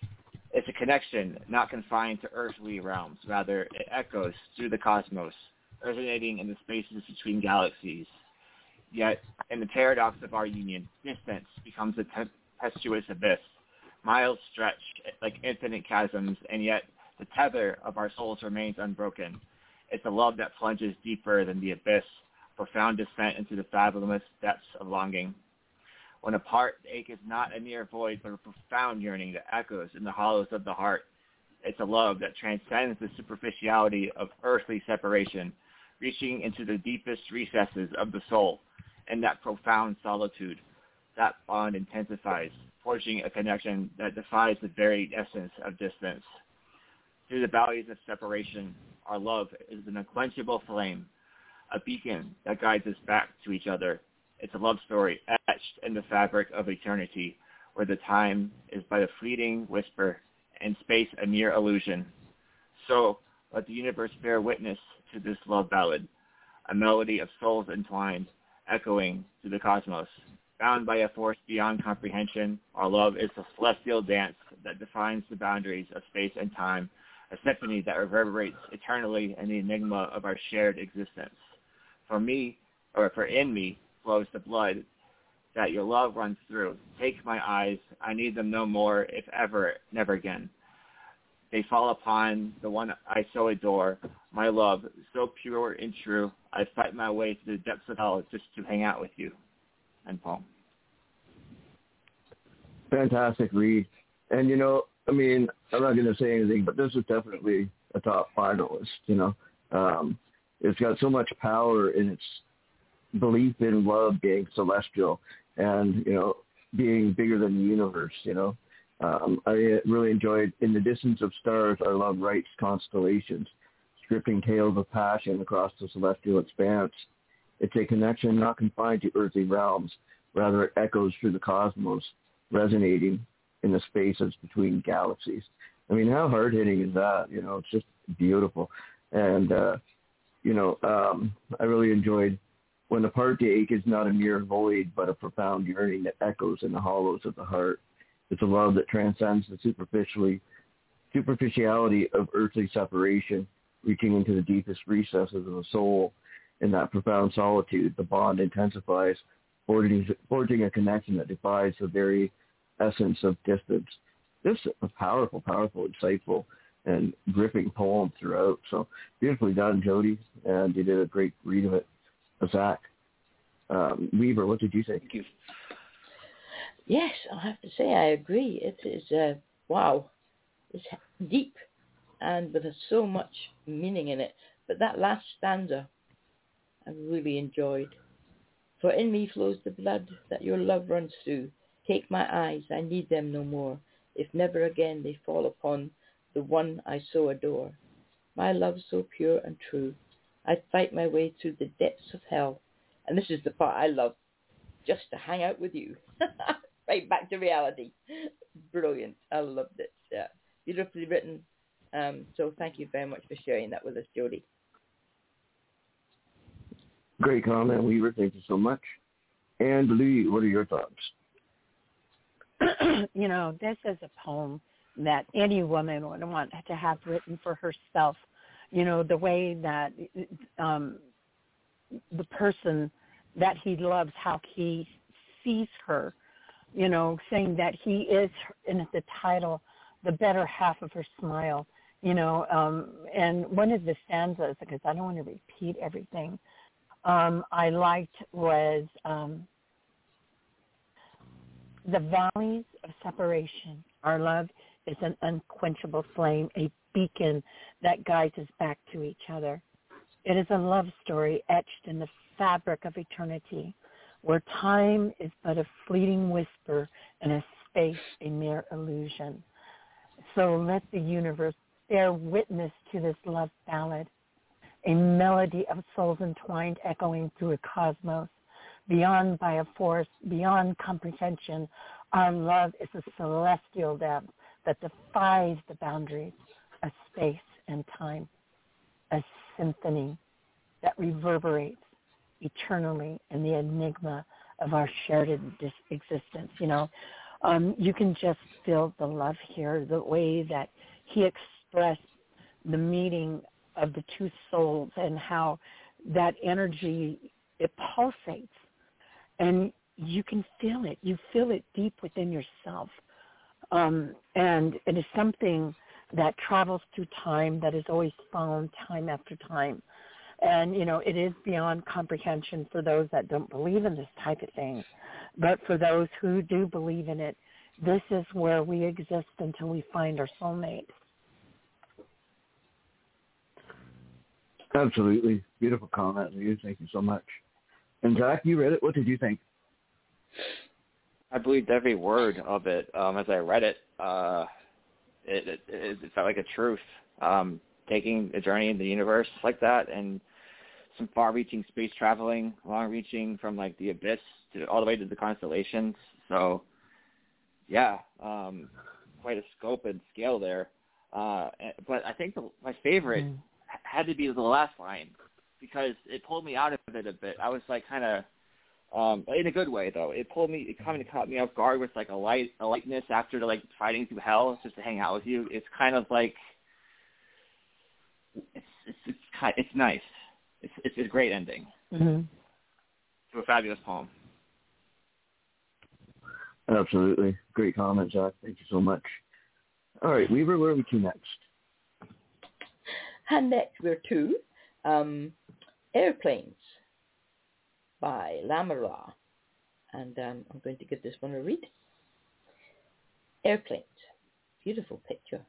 Speaker 5: It's a connection not confined to earthly realms. Rather, it echoes through the cosmos, resonating in the spaces between galaxies. Yet, in the paradox of our union, distance becomes a tempestuous abyss. Miles stretch like infinite chasms, and yet the tether of our souls remains unbroken. It's a love that plunges deeper than the abyss, profound descent into the fathomless depths of longing. When apart, the ache is not a mere void, but a profound yearning that echoes in the hollows of the heart. It's a love that transcends the superficiality of earthly separation, reaching into the deepest recesses of the soul. In that profound solitude, that bond intensifies, forging a connection that defies the very essence of distance. Through the valleys of separation, our love is an unquenchable flame, a beacon that guides us back to each other. It's a love story etched in the fabric of eternity, where the time is but a fleeting whisper and space a mere illusion. So let the universe bear witness to this love ballad, a melody of souls entwined, echoing through the cosmos. Bound by a force beyond comprehension, our love is a celestial dance that defines the boundaries of space and time, a symphony that reverberates eternally in the enigma of our shared existence. For in me flows the blood that your love runs through. Take my eyes, I need them no more, if ever, never again. They fall upon the one I so adore, my love, so pure and true. I fight my way to the depths of hell just to hang out with you. And poem.
Speaker 3: Fantastic read. And, I'm not going to say anything, but this is definitely a top finalist, It's got so much power in its belief in love being celestial and, being bigger than the universe, I really enjoyed In the Distance of Stars, Our Love Writes Constellations, scripting tales of passion across the celestial expanse. It's a connection not confined to earthly realms. Rather, it echoes through the cosmos, resonating in the spaces between galaxies. How hard-hitting is that? It's just beautiful. And, I really enjoyed When apart, the ache is not a mere void, but a profound yearning that echoes in the hollows of the heart. It's a love that transcends the superficiality of earthly separation, reaching into the deepest recesses of the soul. In that profound solitude, the bond intensifies, forging a connection that defies the very essence of distance. This is a powerful, insightful, and gripping poem throughout. So beautifully done, Jody, and you did a great read of it. Zach, Weaver, what did you think?
Speaker 4: Thank you. Yes, I have to say I agree. It is, wow, it's deep and with so much meaning in it. But that last stanza, I really enjoyed. For in me flows the blood that your love runs through. Take my eyes, I need them no more. If never again they fall upon the one I so adore. My love so pure and true. I'd fight my way through the depths of hell. And this is the part I love. Just to hang out with you. Right back to reality. Brilliant. I loved it. Yeah. Beautifully written. So thank you very much for sharing that with us, Jody.
Speaker 3: Great comment, Weaver. Thank you so much. And Lee, what are your thoughts?
Speaker 6: This is a poem that any woman would want to have written for herself. The way that the person that he loves, how he sees her, saying that he is, in the title, the better half of her smile, and one of the stanzas, because I don't want to repeat everything, I liked was the valleys of separation. Our love is an unquenchable flame, a beacon that guides us back to each other. It is a love story etched in the fabric of eternity, where time is but a fleeting whisper and a space a mere illusion. So let the universe bear witness to this love ballad, a melody of souls entwined echoing through a cosmos. Beyond by a force, beyond comprehension, our love is a celestial depth that defies the boundaries of space and time, a symphony that reverberates eternally in the enigma of our shared existence. You can just feel the love here, the way that he expressed the meaning of the two souls and how that energy, it pulsates. And you can feel it. You feel it deep within yourself. And it is something that travels through time, that is always found time after time. And, you know, it is beyond comprehension for those that don't believe in this type of thing. But for those who do believe in it, this is where we exist until we find our soulmate.
Speaker 3: Absolutely. Beautiful comment, Lou. Thank you so much. And Zach, you read it. What did you think?
Speaker 5: I believed every word of it as I read it. It felt like a truth. Taking a journey in the universe like that, and some far-reaching space traveling, long-reaching from like the abyss to all the way to the constellations. So, yeah, quite a scope and scale there. But I think my favorite had to be the last line, because it pulled me out of it a bit. I was like kind of, in a good way though. It kind of caught me off guard with like a lightness after like fighting through hell just to hang out with you. It's kind of like, it's nice. It's a great ending to a fabulous poem.
Speaker 3: Absolutely. Great comment, Zach. Thank you so much. All right, Weaver, where are we to next?
Speaker 4: And next we're to Airplanes by Lamara. And I'm going to give this one a read. Airplanes. Beautiful picture.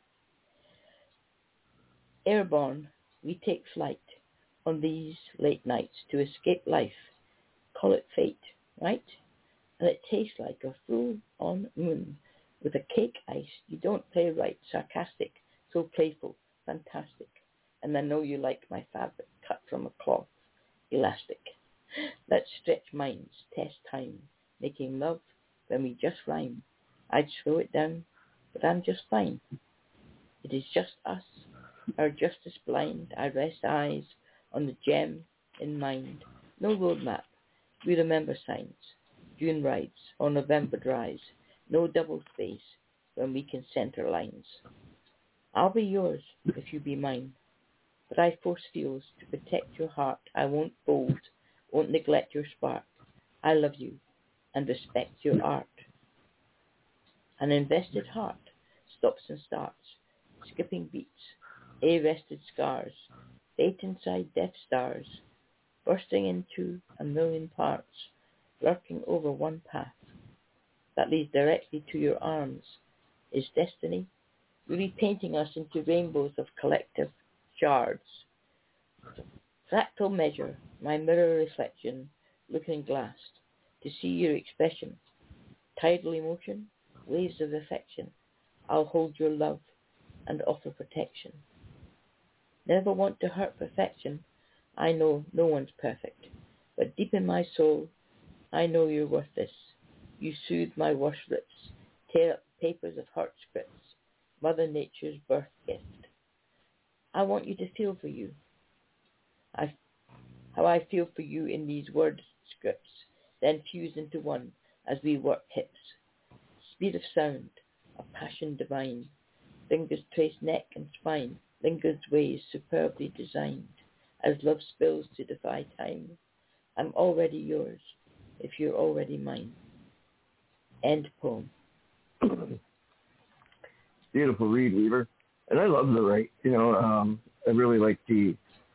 Speaker 4: Airborne, we take flight on these late nights to escape life. Call it fate, right? And it tastes like a full-on moon with a cake ice. You don't play right, sarcastic, so playful, fantastic. And I know you like my fabric cut from a cloth, elastic. Let's stretch minds, test time, making love when we just rhyme. I'd slow it down, but I'm just fine. It is just us, our justice blind. I rest eyes on the gem in mind. No roadmap, we remember signs. June rides or November drives. No double space when we can center lines. I'll be yours if you be mine. But I force feels to protect your heart. I won't fold, won't neglect your spark. I love you and respect your art. An invested heart stops and starts, skipping beats, arrested scars, fate inside Death Stars, bursting into a million parts, lurking over one path that leads directly to your arms. Is destiny really painting us into rainbows of collective shards? Fractal measure, my mirror reflection, looking glass, to see your expression. Tidal emotion, waves of affection. I'll hold your love and offer protection. Never want to hurt perfection. I know no one's perfect, but deep in my soul, I know you're worth this. You soothe my worst rips, tear up papers of heart scripts, Mother Nature's birth gift. I want you to feel for you. How I feel for you in these word scripts, then fuse into one as we work hips. Speed of sound, a passion divine. Fingers trace neck and spine, lingers ways superbly designed. As love spills to defy time, I'm already yours, if you're already mine. End poem.
Speaker 3: Beautiful read, Weaver. And I love the right. I really like the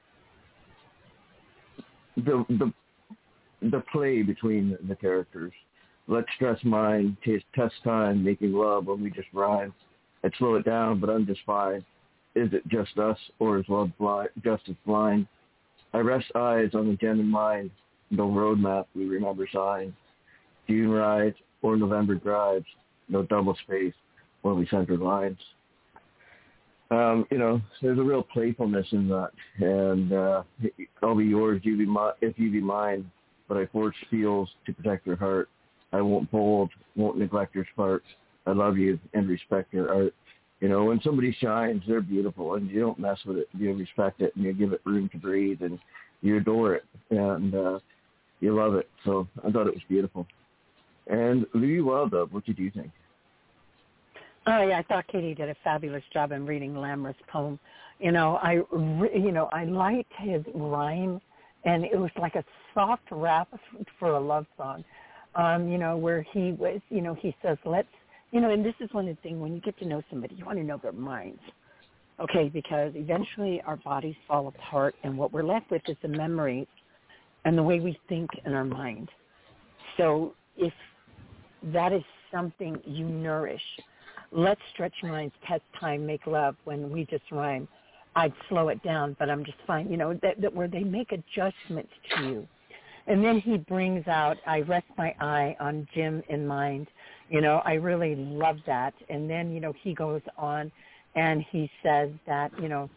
Speaker 3: play between the characters. Let's stress mine, test time, making love when we just rhyme. I'd slow it down, but I'm just fine. Is it just us, or is love justice blind? I rest eyes on the gem in mind. No roadmap, we remember signs. June rides or November drives. No double space when we center lines. There's a real playfulness in that. And I'll be yours, if you be mine. But I forge steels to protect your heart. I won't fold, won't neglect your sparks. I love you and respect your art. When somebody shines, they're beautiful, and you don't mess with it. You respect it, and you give it room to breathe, and you adore it, and you love it. So I thought it was beautiful. And Louis Wildup, what did you think?
Speaker 6: Oh, yeah, I thought Katie did a fabulous job in reading Lamra's poem. I liked his rhyme, and it was like a soft rap for a love song, where he was, he says, let's, and this is one of the things, when you get to know somebody, you want to know their minds, okay, because eventually our bodies fall apart, and what we're left with is the memories and the way we think in our mind. So if that is something you nourish, let's stretch minds, test time, make love when we just rhyme. I'd slow it down, but I'm just fine, that where they make adjustments to you. And then he brings out, I rest my eye on Jim in mind. I really love that. And then, he goes on and he says that,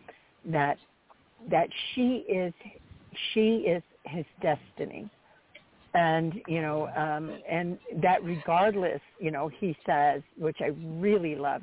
Speaker 6: that she is his destiny. And, and that regardless, he says, which I really loved,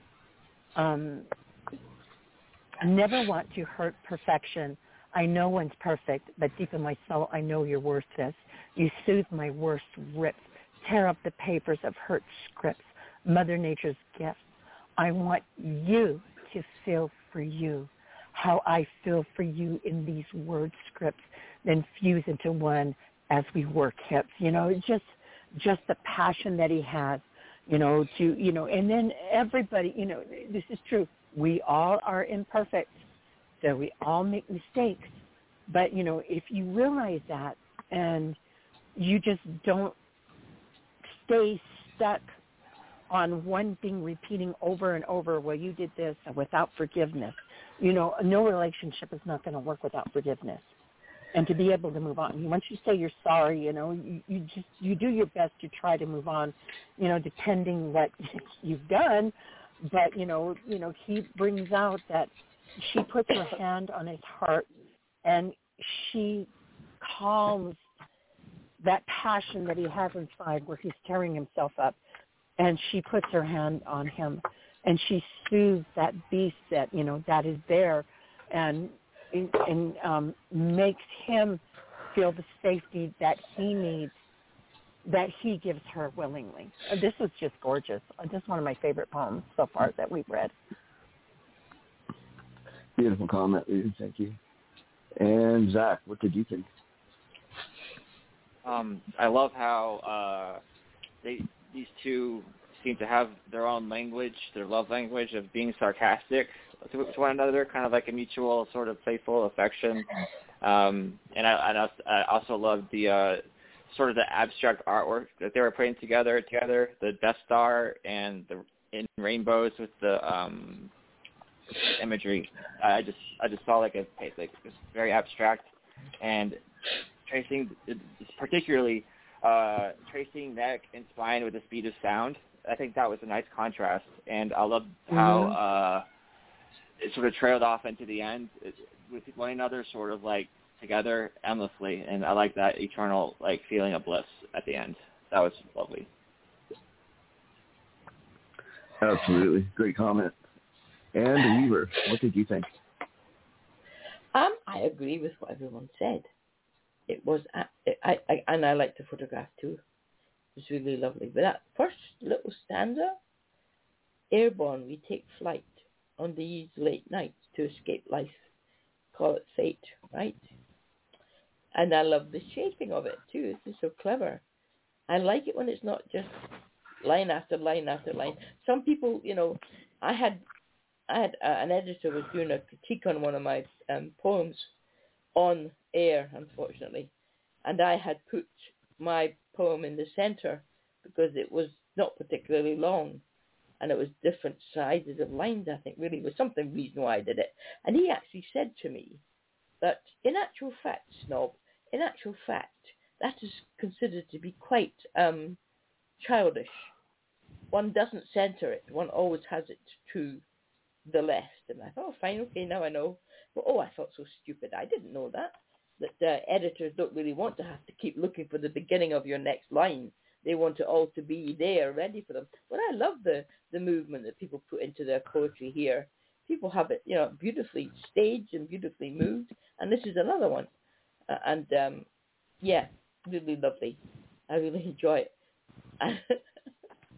Speaker 6: never want to hurt perfection. I know one's perfect, but deep in my soul, I know you're worth this. You soothe my worst rips, tear up the papers of hurt scripts, Mother Nature's gift. I want you to feel for you how I feel for you in these word scripts, then fuse into one as we work hips. Just the passion that he has, and then everybody, this is true. We all are imperfect, so we all make mistakes. But, if you realize that and you just don't stay stuck on one thing repeating over and over, well, you did this without forgiveness. No relationship is not going to work without forgiveness. And to be able to move on. Once you say you're sorry, you do your best to try to move on, depending what you've done. But, he brings out that she puts her hand on his heart and she calms that passion that he has inside where he's tearing himself up. And she puts her hand on him and she soothes that beast that, that is there and makes him feel the safety that he needs, that he gives her willingly. This was just gorgeous. This is one of my favorite poems so far that we've read.
Speaker 3: Beautiful comment, Lou. Thank you. And Zach, what did you think?
Speaker 5: I love how these two seem to have their own language, their love language of being sarcastic to one another, kind of like a mutual sort of playful affection. And I also love the sort of the abstract artwork that they were putting together, the Death Star and the in rainbows with the imagery. I just saw it's very abstract, and tracing, particularly tracing neck and spine with the speed of sound. I think that was a nice contrast, and I love how it sort of trailed off into the end with one another, sort of together endlessly, and I like that eternal feeling of bliss at the end. That was lovely.
Speaker 3: Absolutely, great comment. And Weaver, what did you think?
Speaker 4: I agree with what everyone said. It was, and I like the photograph too. It was really lovely. But that first little stanza, airborne we take flight on these late nights to escape life. Call it fate, right? And I love the shaping of it too. It's just so clever. I like it when it's not just line after line after line. Some people, I had an editor was doing a critique on one of my poems on air, unfortunately, and I had put my poem in the center because it was not particularly long, and it was different sizes of lines. I think really was something reason why I did it. And he actually said to me that in actual fact, that is considered to be quite childish. One doesn't center it. One always has it to the left. And I thought, oh, fine, okay, now I know. But, I felt so stupid. I didn't know that editors don't really want to have to keep looking for the beginning of your next line. They want it all to be there, ready for them. But I love the movement that people put into their poetry here. People have it, beautifully staged and beautifully moved. And this is another one. Really lovely. I really enjoy it.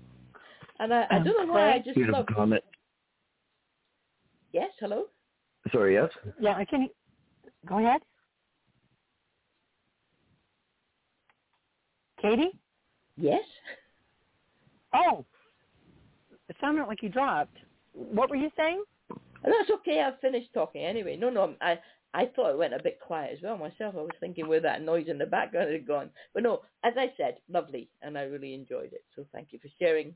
Speaker 4: And I don't know why I just love
Speaker 3: comment.
Speaker 4: Yes, hello?
Speaker 3: sorry, yes?
Speaker 6: Yeah, I can. Go ahead. Katie?
Speaker 4: Yes?
Speaker 6: Oh, it sounded like you dropped. What were you saying?
Speaker 4: That's okay. I've finished talking anyway. No. I thought it went a bit quiet as well myself. I was thinking where that noise in the background had gone. But no, as I said, lovely, and I really enjoyed it. So thank you for sharing.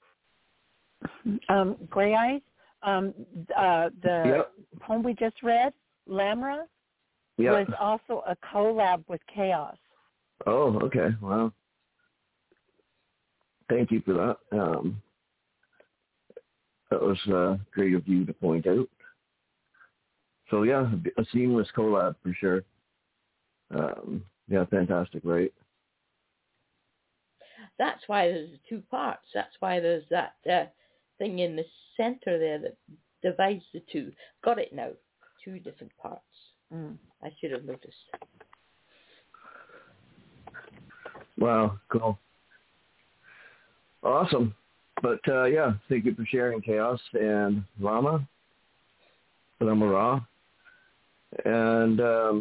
Speaker 6: Gray Eyes, the poem we just read, Lamra, was also a collab with Chaos.
Speaker 3: Oh, okay. Wow. Thank you for that. That was great of you to point out. So, yeah, a seamless collab for sure. Fantastic, right?
Speaker 4: That's why there's 2 parts. That's why there's that thing in the center there that divides the 2. Got it now. 2 different parts. I should have noticed.
Speaker 3: Wow, cool. Awesome. But, thank you for sharing Chaos and Lamra. And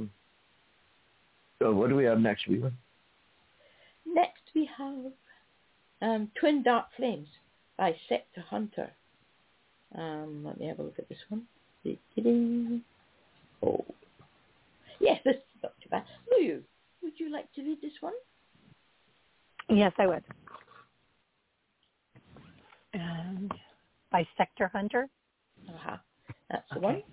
Speaker 3: what do we have next, Weaver?
Speaker 4: Next we have Twin Dark Flames by Sector Hunter. Let me have a look at this one. Oh. Yes, this is not too bad. Would you like to read this one?
Speaker 6: Yes, I would. And by Sector Hunter?
Speaker 4: That's the one.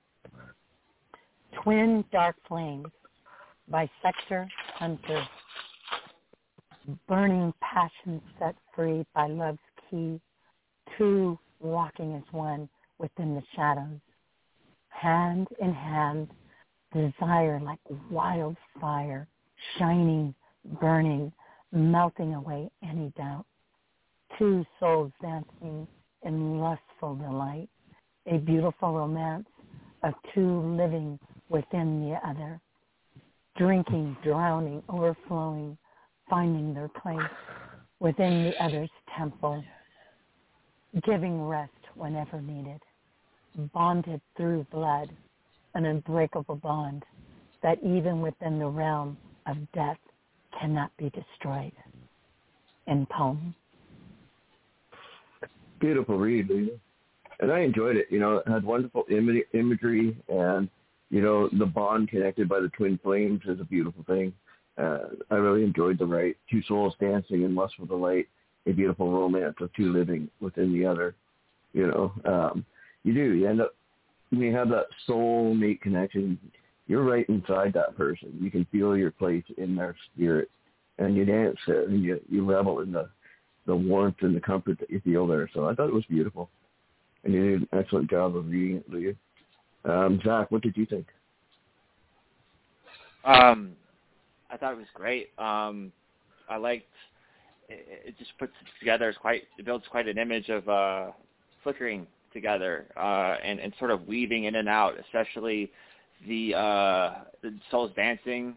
Speaker 6: Twin Dark Flames by Sector Hunter. Burning passion set free by love's key. 2 walking as one within the shadows. Hand in hand, desire like wildfire, shining, burning, melting away any doubt. 2 souls dancing in lustful delight. A beautiful romance of 2 living within the other. Drinking, drowning, overflowing, finding their place within the other's temple. Giving rest whenever needed. Bonded through blood, an unbreakable bond that even within the realm of death cannot be destroyed. In poem.
Speaker 3: Beautiful read, Lisa. And I enjoyed it. It had wonderful imagery, and, the bond connected by the twin flames is a beautiful thing. I really enjoyed the write. 2 souls dancing in lustful delight, a beautiful romance of 2 living within the other. You do. You end up, when you have that soulmate connection, you're right inside that person. You can feel your place in their spirit, and you dance there, and you revel in the warmth and the comfort that you feel there. So I thought it was beautiful. And you did an excellent job of reading it, Leah. Zach, what did you think?
Speaker 5: I thought it was great. I liked it. Just puts together it builds quite an image of flickering together and sort of weaving in and out, especially the souls dancing,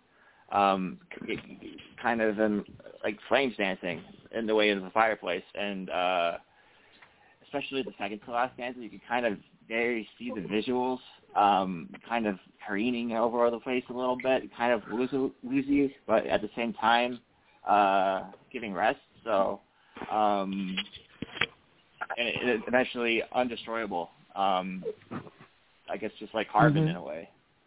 Speaker 5: kind of like flames dancing in the way of the fireplace, and especially the second to last stanza, you can kind of there see the visuals kind of careening over all the place a little bit, kind of woozy, but at the same time giving rest. So and it eventually undestroyable. I guess just like Harbin in a way.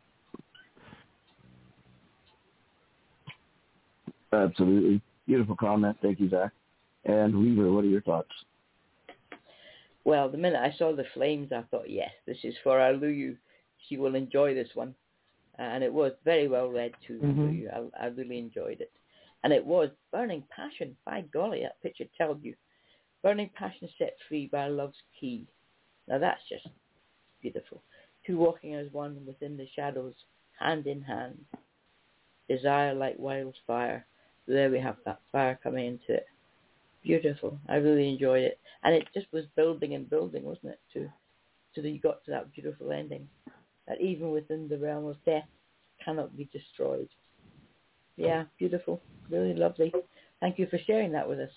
Speaker 3: Absolutely. Beautiful comment. Thank you, Zach. And Weaver, what are your thoughts?
Speaker 4: Well, the minute I saw the flames, I thought, yes, this is for our Luyu. She will enjoy this one. And it was very well read too, Luyu. I really enjoyed it. And it was Burning Passion. By golly, that picture tells you. Burning passion set free by love's key. Now that's just beautiful. 2 walking as one within the shadows, hand in hand. Desire like wildfire. So there we have that fire coming into it. Beautiful. I really enjoyed it. And it just was building and building, wasn't it? So that you got to that beautiful ending. That even within the realm of death cannot be destroyed. Yeah, beautiful. Really lovely. Thank you for sharing that with us.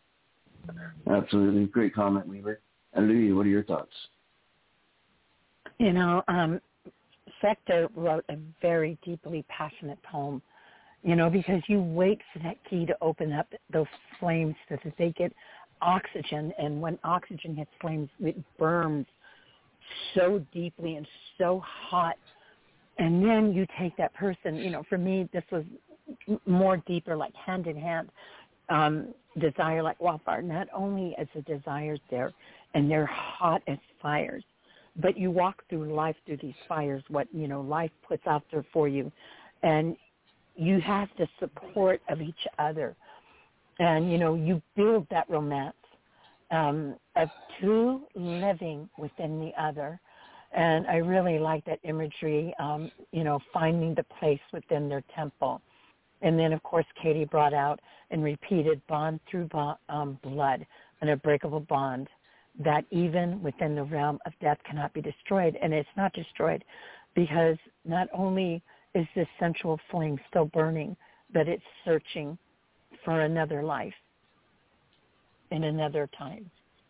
Speaker 3: Absolutely. Great comment, Weaver. And Louis, what are your thoughts?
Speaker 6: You know, Sector wrote a very deeply passionate poem, you know, because you wait for that key to open up those flames so that they get oxygen, and when oxygen hits flames, it burns so deeply and so hot. And then you take that person, you know, for me, this was more deeper, like hand in hand, desire like wildfire. Not only is the desires there, and they're hot as fires, but you walk through life through these fires, what, you know, life puts out there for you. And you have the support of each other. And, you know, you build that romance of two living within the other. And I really like that imagery, you know, finding the place within their temple. And then, of course, Katie brought out and repeated bond through blood, an unbreakable bond that even within the realm of death cannot be destroyed. And it's not destroyed because not only is this sensual flame still burning, but it's searching for another life in another time.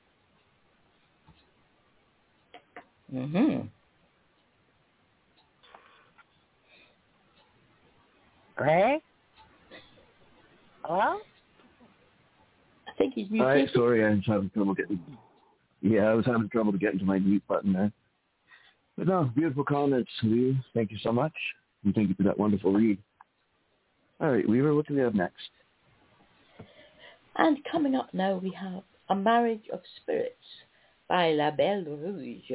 Speaker 4: Mm-hmm.
Speaker 6: Greg? Hello?
Speaker 4: I think he's muted.
Speaker 3: Hi, sorry, I was having trouble getting. Yeah, I was having trouble to get into my mute button there. But no, beautiful comments, Lou. Thank you so much, and thank you for that wonderful read. All right, Weaver, what do we have next?
Speaker 4: And coming up now, we have A Marriage of Spirits by La Belle Rouge.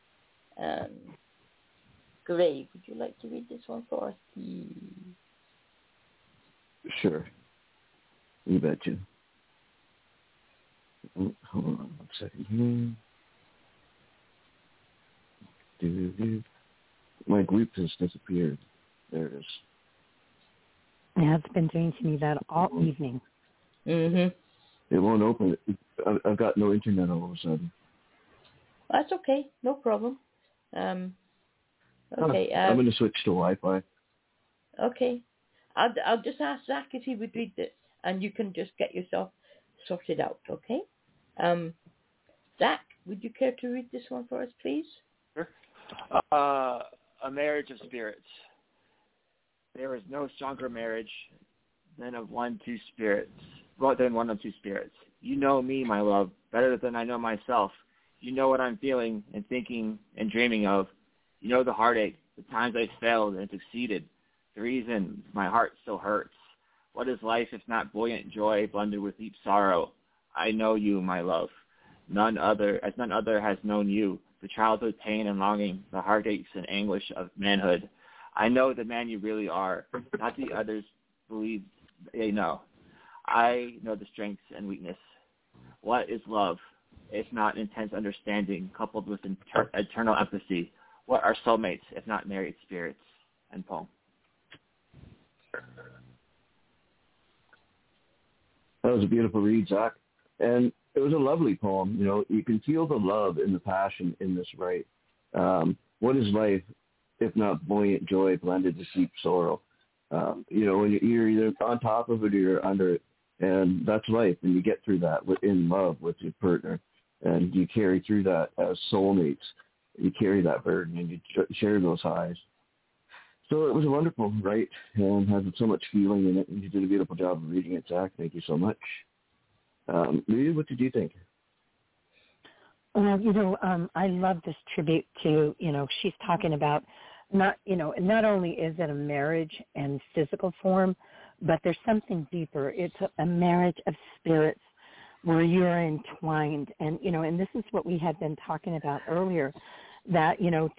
Speaker 4: Greg, would you like to read this one for us, please?
Speaker 3: Sure. You betcha. Oh, hold on 1 second here. My group has disappeared. There it is.
Speaker 6: Yeah, it's been doing to me that all evening.
Speaker 4: Mm-hmm.
Speaker 3: It won't open. I've got no internet all of a sudden.
Speaker 4: That's okay. No problem. Okay.
Speaker 3: I'm going to switch to Wi-Fi.
Speaker 4: Okay. I'll just ask Zach if he would read it, and you can just get yourself sorted out, okay? Zach, would you care to read this one for us, please?
Speaker 5: Sure. A Marriage of Spirits. There is no stronger marriage than one of two spirits. You know me, my love, better than I know myself. You know what I'm feeling and thinking and dreaming of. You know the heartache, the times I failed and succeeded, the reason my heart still hurts. What is life if not buoyant joy blended with deep sorrow? I know you, my love. None other has known you, the childhood pain and longing, the heartaches and anguish of manhood. I know the man you really are, not the others believe they know. I know the strengths and weakness. What is love, if not intense understanding coupled with eternal empathy? What are soulmates, if not married spirits? And poem.
Speaker 3: That was a beautiful read, Zach. And it was a lovely poem. You know, you can feel the love and the passion in this, right? What is life if not buoyant joy blended with deep sorrow? You know, when you're either on top of it or you're under it. And that's life. And you get through that in love with your partner. And you carry through that as soulmates. You carry that burden and you share those highs. So it was wonderful, right? And has so much feeling in it. And you did a beautiful job of reading it, Zach. Thank you so much. Leah, what did you think?
Speaker 6: Well, you know, I love this tribute to, you know, she's talking about not only is it a marriage in physical form, but there's something deeper. It's a marriage of spirits where you're entwined. And, you know, and this is what we had been talking about earlier, that, you know,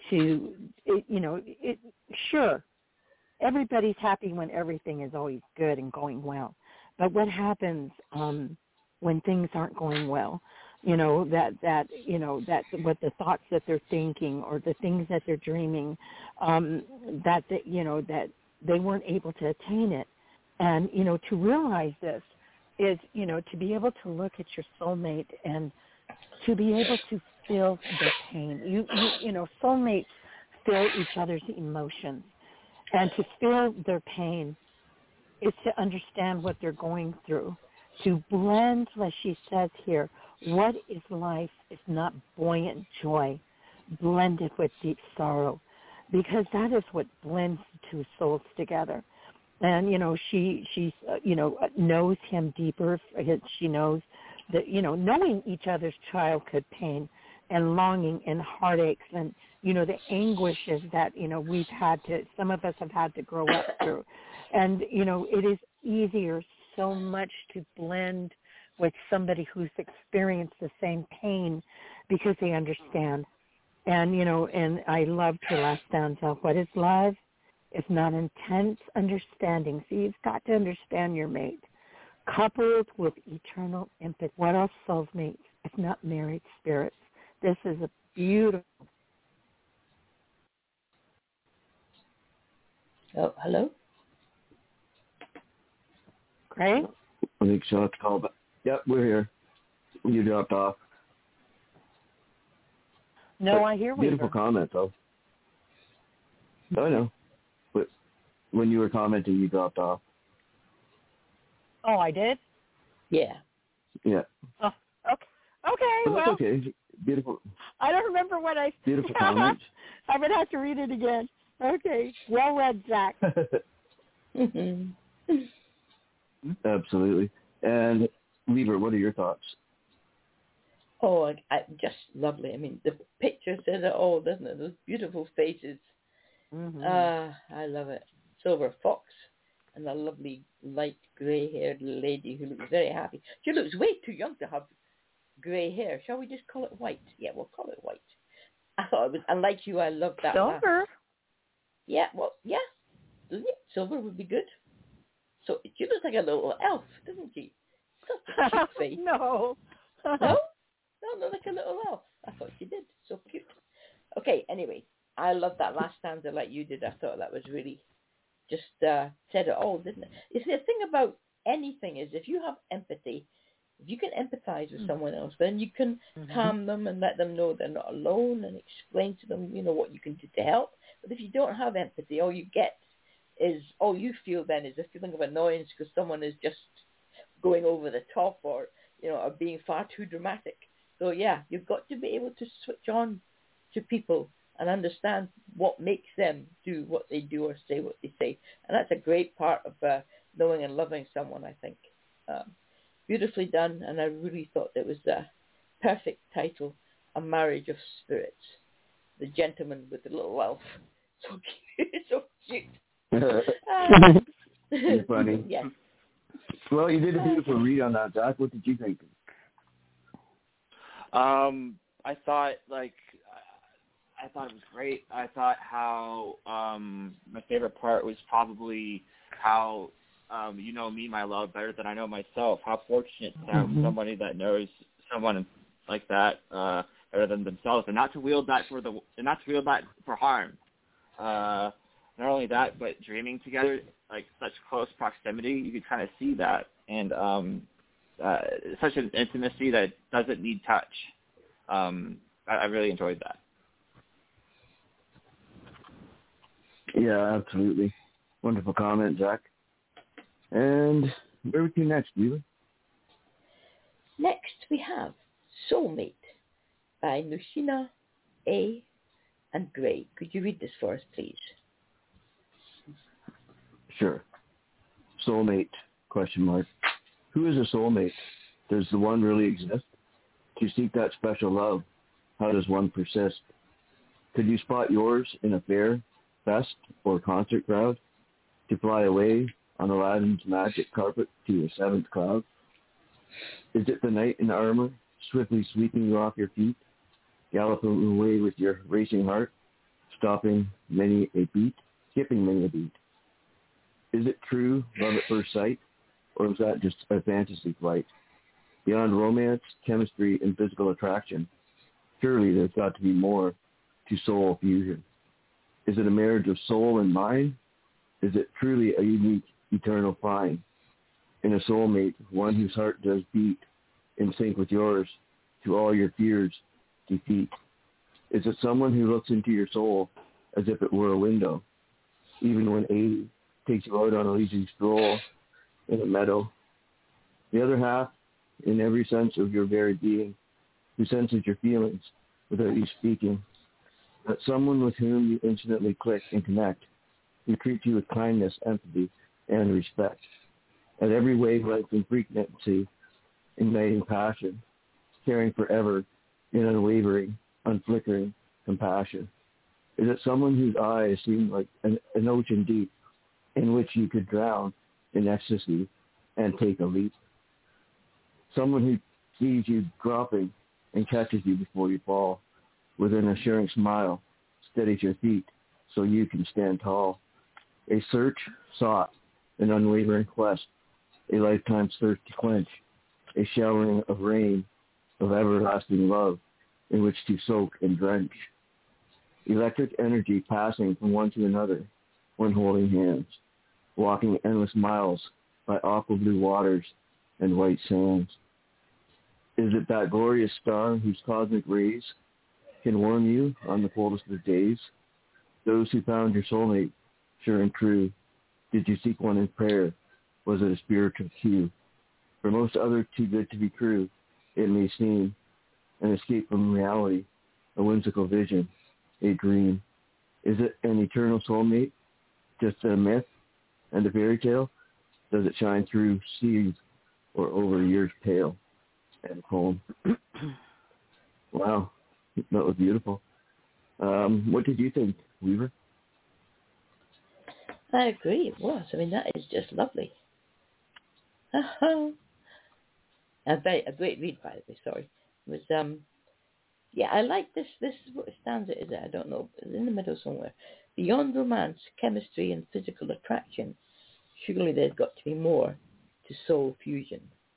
Speaker 6: sure, everybody's happy when everything is always good and going well. But what happens when things aren't going well? You know, that what the thoughts that they're thinking or the things that they're dreaming, that they weren't able to attain it. And, you know, to realize this is, you know, to be able to look at your soulmate and to be able to feel their pain. You know, soulmates feel each other's emotions. And to feel their pain is to understand what they're going through. To blend, as she says here, what is life if not buoyant joy, blended with deep sorrow, because that is what blends two souls together. And, she knows him deeper. She knows that, knowing each other's childhood pain and longing and heartaches and, the anguishes that, some of us have had to grow up through. And, it is easier so much to blend with somebody who's experienced the same pain because they understand. And, and I loved her last stanza. What is love? It's not intense understanding. So you've got to understand your mate, coupled with eternal empathy. What are soulmates if not married spirits? This is a beautiful.
Speaker 4: Oh, hello?
Speaker 6: Great.
Speaker 3: I think she'll have to call back. Yep, we're here. You dropped off.
Speaker 6: No,
Speaker 3: but
Speaker 6: I hear
Speaker 3: beautiful comment, though. I know. But when you were commenting, you dropped off.
Speaker 6: Oh, I did?
Speaker 4: Yeah.
Speaker 3: Yeah.
Speaker 6: Oh, okay. Okay,
Speaker 3: but
Speaker 6: well.
Speaker 3: That's okay. Beautiful.
Speaker 6: I don't remember what I...
Speaker 3: Beautiful comment.
Speaker 6: I'm going to have to read it again. Okay. Well read, Zach.
Speaker 3: Absolutely. And Weaver, what are your thoughts?
Speaker 4: Oh, I just lovely. I mean, the picture says it all, doesn't it? Those beautiful faces.
Speaker 6: Mm-hmm.
Speaker 4: I love it. Silver fox and a lovely light grey-haired lady who looks very happy. She looks way too young to have grey hair. Shall we just call it white? Yeah, we'll call it white. I thought it was, and like you, I love that.
Speaker 6: Silver?
Speaker 4: Yeah, well, yeah. Doesn't it? Silver would be good. So she looks like a little elf, doesn't she? Such a cute face.
Speaker 6: No.
Speaker 4: No? No, like a little elf. I thought she did. So cute. Okay, anyway, I love that last stanza like you did. I thought that was really just said it all, didn't it? You see, the thing about anything is if you have empathy, if you can empathize with someone else, then you can calm them and let them know they're not alone and explain to them, what you can do to help. But if you don't have empathy, all you feel then is a feeling of annoyance because someone is just going over the top or being far too dramatic. So yeah, you've got to be able to switch on to people and understand what makes them do what they do or say what they say. And that's a great part of knowing and loving someone, I think. Beautifully done, and I really thought it was a perfect title, A Marriage of Spirits. The Gentleman with the Little Elf. So cute. So cute.
Speaker 3: You're funny.
Speaker 4: Yes.
Speaker 3: Well, you did a beautiful read on that, Zach. What did you think?
Speaker 5: I thought it was great. I thought how my favorite part was probably how you know me, my love, better than I know myself. How fortunate to have somebody that knows someone like that better than themselves, and not to wield that for harm. Not only that, but dreaming together, like such close proximity, you could kind of see that, and such an intimacy that doesn't need touch. I really enjoyed that.
Speaker 3: Yeah, absolutely. Wonderful comment, Zach. And where are we to next, Wheeler?
Speaker 4: Next we have Soulmate by Nushina A. and Gray. Could you read this for us, please?
Speaker 3: Sure. Soulmate, ? Who is a soulmate? Does the one really exist? To seek that special love, how does one persist? Could you spot yours in a fair, fest, or concert crowd? To fly away on Aladdin's magic carpet to the seventh cloud? Is it the knight in armor, swiftly sweeping you off your feet, galloping away with your racing heart, skipping many a beat? Is it true, love at first sight, or is that just a fantasy flight? Beyond romance, chemistry, and physical attraction, surely there's got to be more to soul fusion. Is it a marriage of soul and mind? Is it truly a unique, eternal find? In a soulmate, one whose heart does beat in sync with yours, to all your fears defeat? Is it someone who looks into your soul as if it were a window, even when 80 takes you out on a leisurely stroll in a meadow? The other half, in every sense of your very being, who senses your feelings without you speaking, That someone with whom you instantly click and connect, who treats you with kindness, empathy, and respect. At every wavelength and frequency, igniting passion, caring forever in unwavering, unflickering compassion. Is it someone whose eyes seem like an ocean deep in which you could drown in ecstasy and take a leap? Someone who sees you dropping and catches you before you fall, with an assuring smile, steadies your feet so you can stand tall. A search sought, an unwavering quest, a lifetime's thirst to quench, a showering of rain of everlasting love in which to soak and drench. Electric energy passing from one to another when holding hands, walking endless miles by aqua blue waters and white sands. Is it that glorious star whose cosmic rays can warm you on the coldest of days? Those who found your soulmate, sure and true, did you seek one in prayer? Was it a spiritual cue? For most others too good to be true, it may seem an escape from reality, a whimsical vision, a dream. Is it an eternal soulmate, just a myth and a fairy tale? Does it shine through seas or over years pale and cold? Wow, that was beautiful. What did you think, Weaver?
Speaker 4: I agree, it was. I mean, that is just lovely. A great read, by the way, sorry. It was, yeah, I like this. This is what stanza is it? I don't know. It's in the middle somewhere. Beyond romance, chemistry, and physical attraction, surely there's got to be more to soul fusion.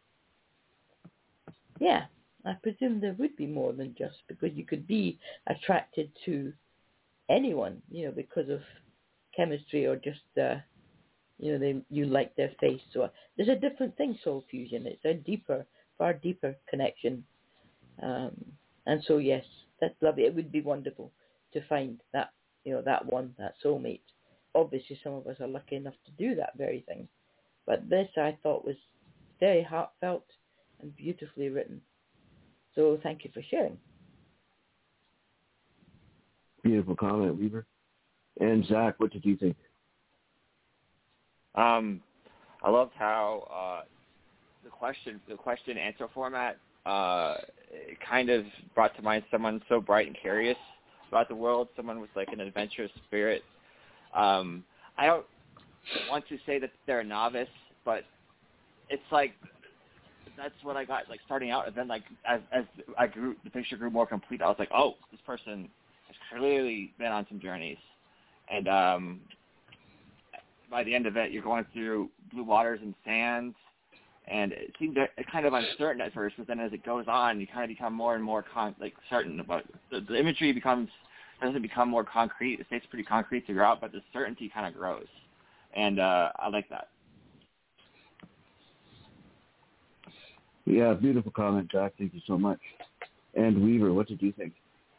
Speaker 4: Yeah, I presume there would be more than just because you could be attracted to anyone, because of chemistry or just, you like their face. So there's a different thing, soul fusion. It's a deeper, far deeper connection. And so, yes, that's lovely. It would be wonderful to find that, that one, that soulmate. Obviously, some of us are lucky enough to do that very thing. But this, I thought, was very heartfelt and beautifully written. So thank you for sharing.
Speaker 3: Beautiful comment, Weaver. And Zach, what did you think?
Speaker 5: I loved how the question answer format it kind of brought to mind someone so bright and curious about the world, someone with like an adventurous spirit. I don't want to say that they're a novice, but it's like that's what I got like starting out, and then like as the picture grew more complete, I was like, oh, this person has clearly been on some journeys, and by the end of it, you're going through blue waters and sands, and it seemed kind of uncertain at first, but then as it goes on, you kind of become more and more certain about the imagery doesn't become more concrete. It stays pretty concrete throughout, but the certainty kind of grows, and I like that.
Speaker 3: Yeah, beautiful comment, Jack. Thank you so much. And Weaver, what did you think?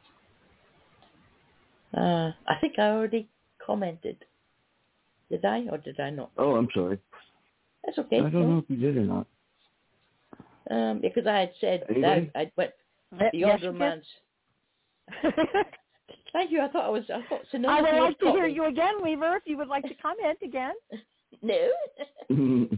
Speaker 4: I think I already commented. Did I or did I not?
Speaker 3: Oh, I'm sorry.
Speaker 4: That's okay.
Speaker 3: I don't know if you did or not.
Speaker 4: Because I had said that I went beyond romance. Thank you. I thought Sonoma.
Speaker 6: I would like to hear you again, Weaver, if you would like to comment again.
Speaker 4: No.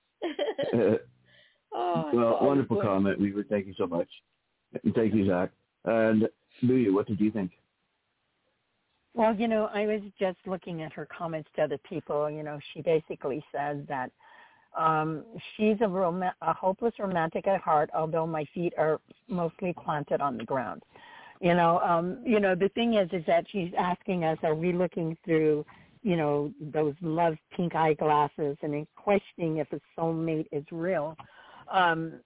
Speaker 3: Well, wonderful comment, Weaver. Thank you so much. And thank you, Zach. And Louie, what did you think?
Speaker 6: Well, I was just looking at her comments to other people. She basically said that she's a hopeless romantic at heart, although my feet are mostly planted on the ground. The thing is that she's asking us, are we looking through, those love pink eyeglasses and questioning if a soulmate is real? And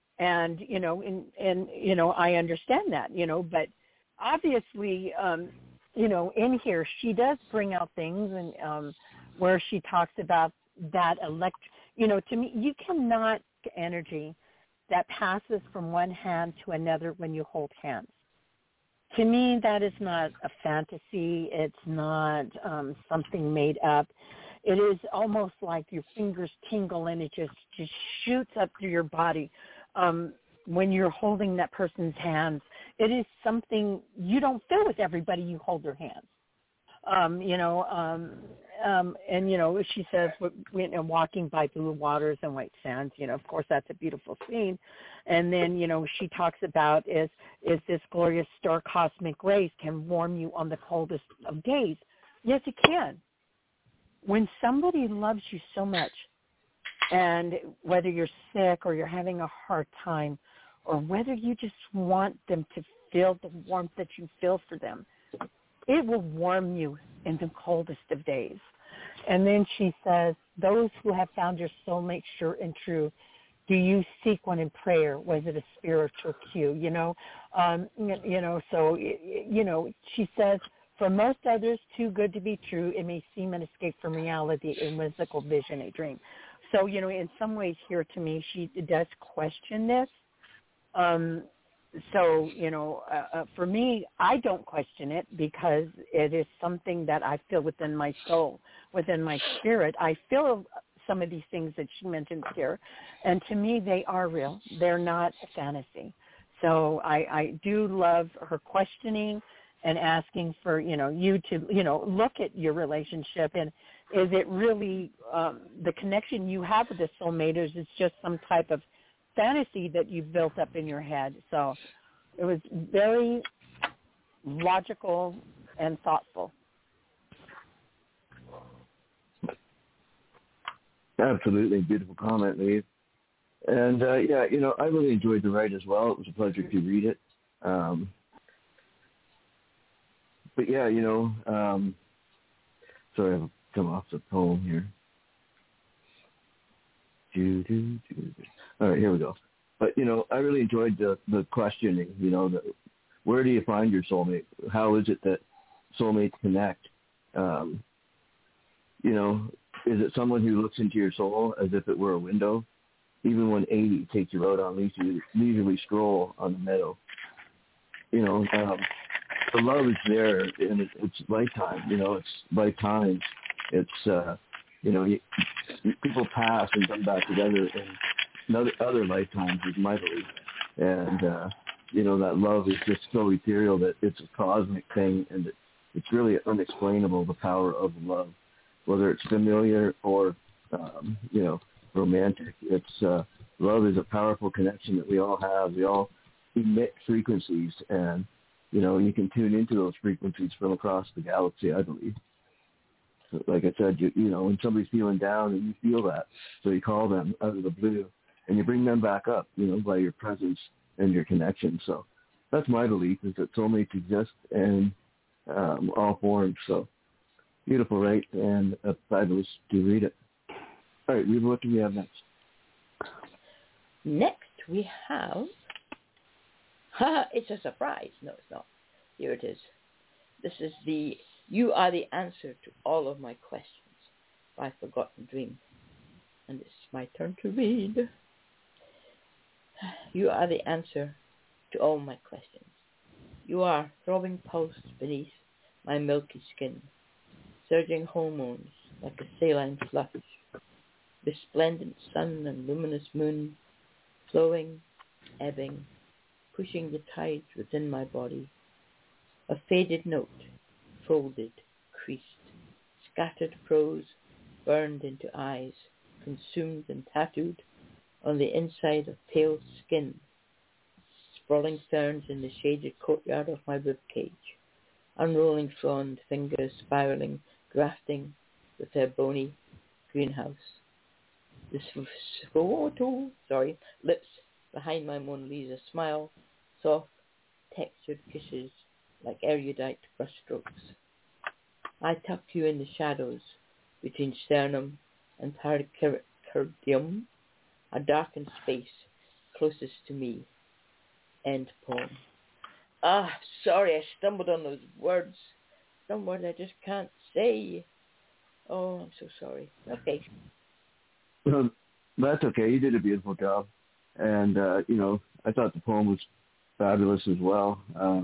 Speaker 6: I understand that, but obviously, in here, she does bring out things and where she talks about that to me, you cannot get energy that passes from one hand to another when you hold hands. To me, that is not a fantasy. It's not something made up. It is almost like your fingers tingle and it just shoots up through your body. when you're holding that person's hands, it is something you don't feel with everybody you hold their hands. And, she says, walking by blue waters and white sands, of course, that's a beautiful scene. And then, she talks about is this glorious star cosmic rays can warm you on the coldest of days. Yes, it can. When somebody loves you so much, and whether you're sick or you're having a hard time, or whether you just want them to feel the warmth that you feel for them, it will warm you in the coldest of days. And then she says, those who have found your soulmate sure and true, do you seek one in prayer? Was it a spiritual cue? She says, for most others, too good to be true, it may seem an escape from reality, a whimsical vision, a dream. So, in some ways here to me, she does question this. For me, I don't question it because it is something that I feel within my soul, within my spirit. I feel some of these things that she mentions here, and to me, they are real. They're not a fantasy. So I do love her questioning and asking for, you to, look at your relationship, and is it really the connection you have with the soulmate, or is it just some type of fantasy that you've built up in your head? So it was very logical and thoughtful.
Speaker 3: Absolutely. Beautiful comment, Lee. And, I really enjoyed the write as well. It was a pleasure to read it. Sorry, I've come off the poem here. All right, here we go. But, I really enjoyed the questioning, where do you find your soulmate? How is it that soulmates connect? Is it someone who looks into your soul as if it were a window? Even when 80 takes you out on leisurely stroll on the meadow. The love is there, and it's lifetime. It's lifetimes. It's people pass and come back together in other lifetimes, is my belief. And that love is just so ethereal that it's a cosmic thing, and it's really unexplainable, the power of love, whether it's familiar or romantic. It's love is a powerful connection that we all have. We all emit frequencies, and you can tune into those frequencies from across the galaxy, I believe. So, like I said, when somebody's feeling down and you feel that, so you call them out of the blue and you bring them back up, by your presence and your connection. So that's my belief, is that soulmates exist in all forms. So beautiful, right? And fabulous to read it. All right, Reba, what do we have next?
Speaker 4: Next we have, it's a surprise. No, it's not. Here it is. This is You Are the Answer to All of My Questions by Forgotten Dream. And it's my turn to read. You are the answer to all my questions. You are throbbing pulse beneath my milky skin, surging hormones like a saline flush, resplendent sun and luminous moon, flowing, ebbing, pushing the tides within my body. A faded note, folded, creased, scattered prose, burned into eyes, consumed and tattooed on the inside of pale skin, sprawling ferns in the shaded courtyard of my ribcage, unrolling frond fingers spiraling, grafting with their bony greenhouse. The lips behind my Mona Lisa smile, soft, textured kisses like erudite brushstrokes. I tuck you in the shadows between sternum and pericardium, a darkened space closest to me. End poem. Sorry, I stumbled on those words. Some words I just can't say. Oh, I'm so sorry. Okay.
Speaker 3: Well, that's okay. You did a beautiful job. And, I thought the poem was fabulous as well.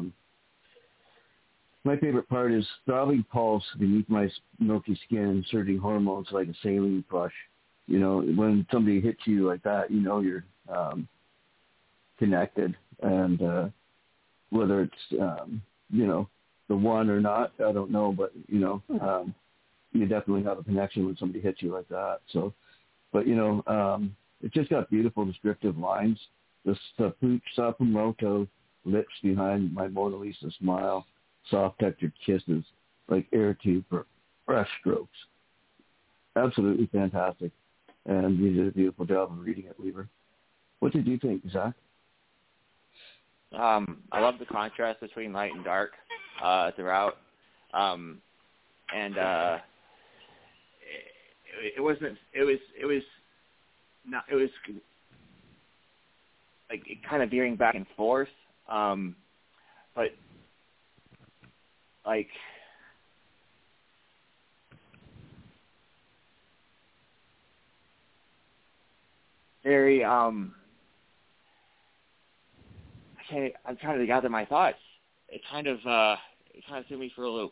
Speaker 3: My favorite part is throbbing pulse beneath my milky skin, surging hormones like a saline flush. When somebody hits you like that, you're connected, and whether it's the one or not, I don't know, but you definitely have a connection when somebody hits you like that. So, but it just got beautiful descriptive lines. The Sapumoto lips behind my Mona Lisa smile, soft textured kisses like air tube for fresh strokes. Absolutely fantastic. And you did a beautiful job of reading it, Weaver. What did you think, Zach?
Speaker 5: I love the contrast between light and dark throughout. It was like it kind of veering back and forth, but like very I'm trying to gather my thoughts. It kind of threw me for a loop.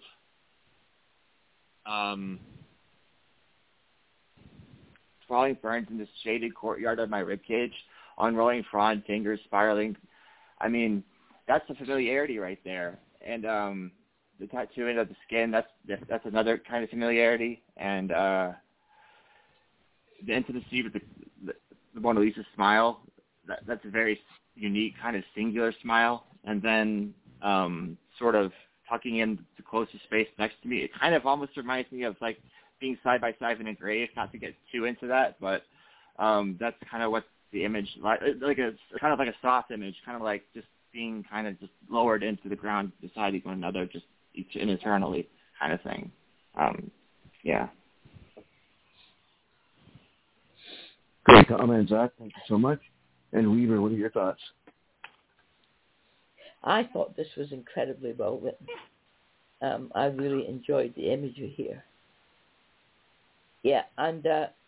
Speaker 5: Sprawling ferns in the shaded courtyard of my ribcage, unrolling frond fingers spiraling. I mean, that's a familiarity right there. And the tattooing of the skin, that's another kind of familiarity. And the intimacy with the Mona Lisa smile, that's a very unique kind of singular smile. And then sort of tucking in the closest space next to me, it kind of almost reminds me of like being side by side in a grave, not to get too into that, but that's kind of what the image, like a kind of like a soft image, kind of like just being kind of just lowered into the ground beside one another, just eternally kind of thing. Yeah.
Speaker 3: Great comment, Zach. Thank you so much. And Weaver, what are your thoughts?
Speaker 4: I thought this was incredibly well written. I really enjoyed the imagery here. Yeah, and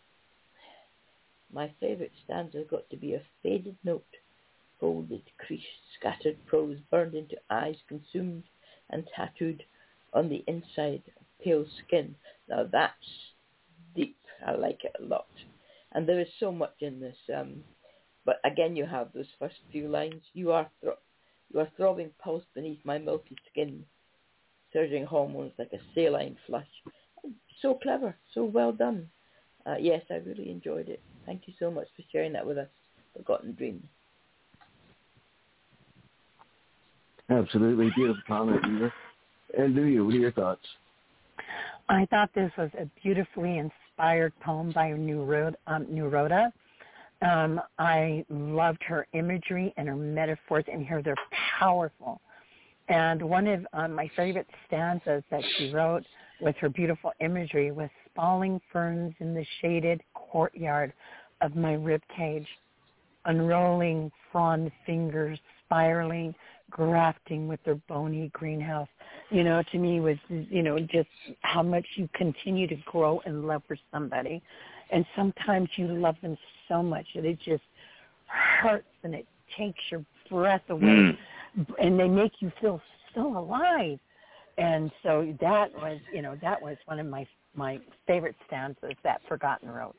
Speaker 4: my favorite stanza got to be a faded note, folded, creased, scattered prose, burned into eyes, consumed and tattooed on the inside of pale skin. Now that's deep. I like it a lot. And there is so much in this. But again, you have those first few lines. You are throbbing pulse beneath my milky skin, surging hormones like a saline flush. So clever, so well done. Yes, I really enjoyed it. Thank you so much for sharing that with us, Forgotten Dreams.
Speaker 3: Absolutely. Beautiful comment, Weaver. And what are your thoughts?
Speaker 6: I thought this was a beautifully inspired poem by Neruda. I loved her imagery and her metaphors in here. They're powerful. And one of my favorite stanzas that she wrote with her beautiful imagery was sprawling ferns in the shaded courtyard of my ribcage, unrolling frond fingers, spiraling, grafting with their bony greenhouse. To me was, just how much you continue to grow in love for somebody. And sometimes you love them so much that it just hurts and it takes your breath away. And they make you feel so alive. And so that was one of my favorite stanzas that Forgotten wrote.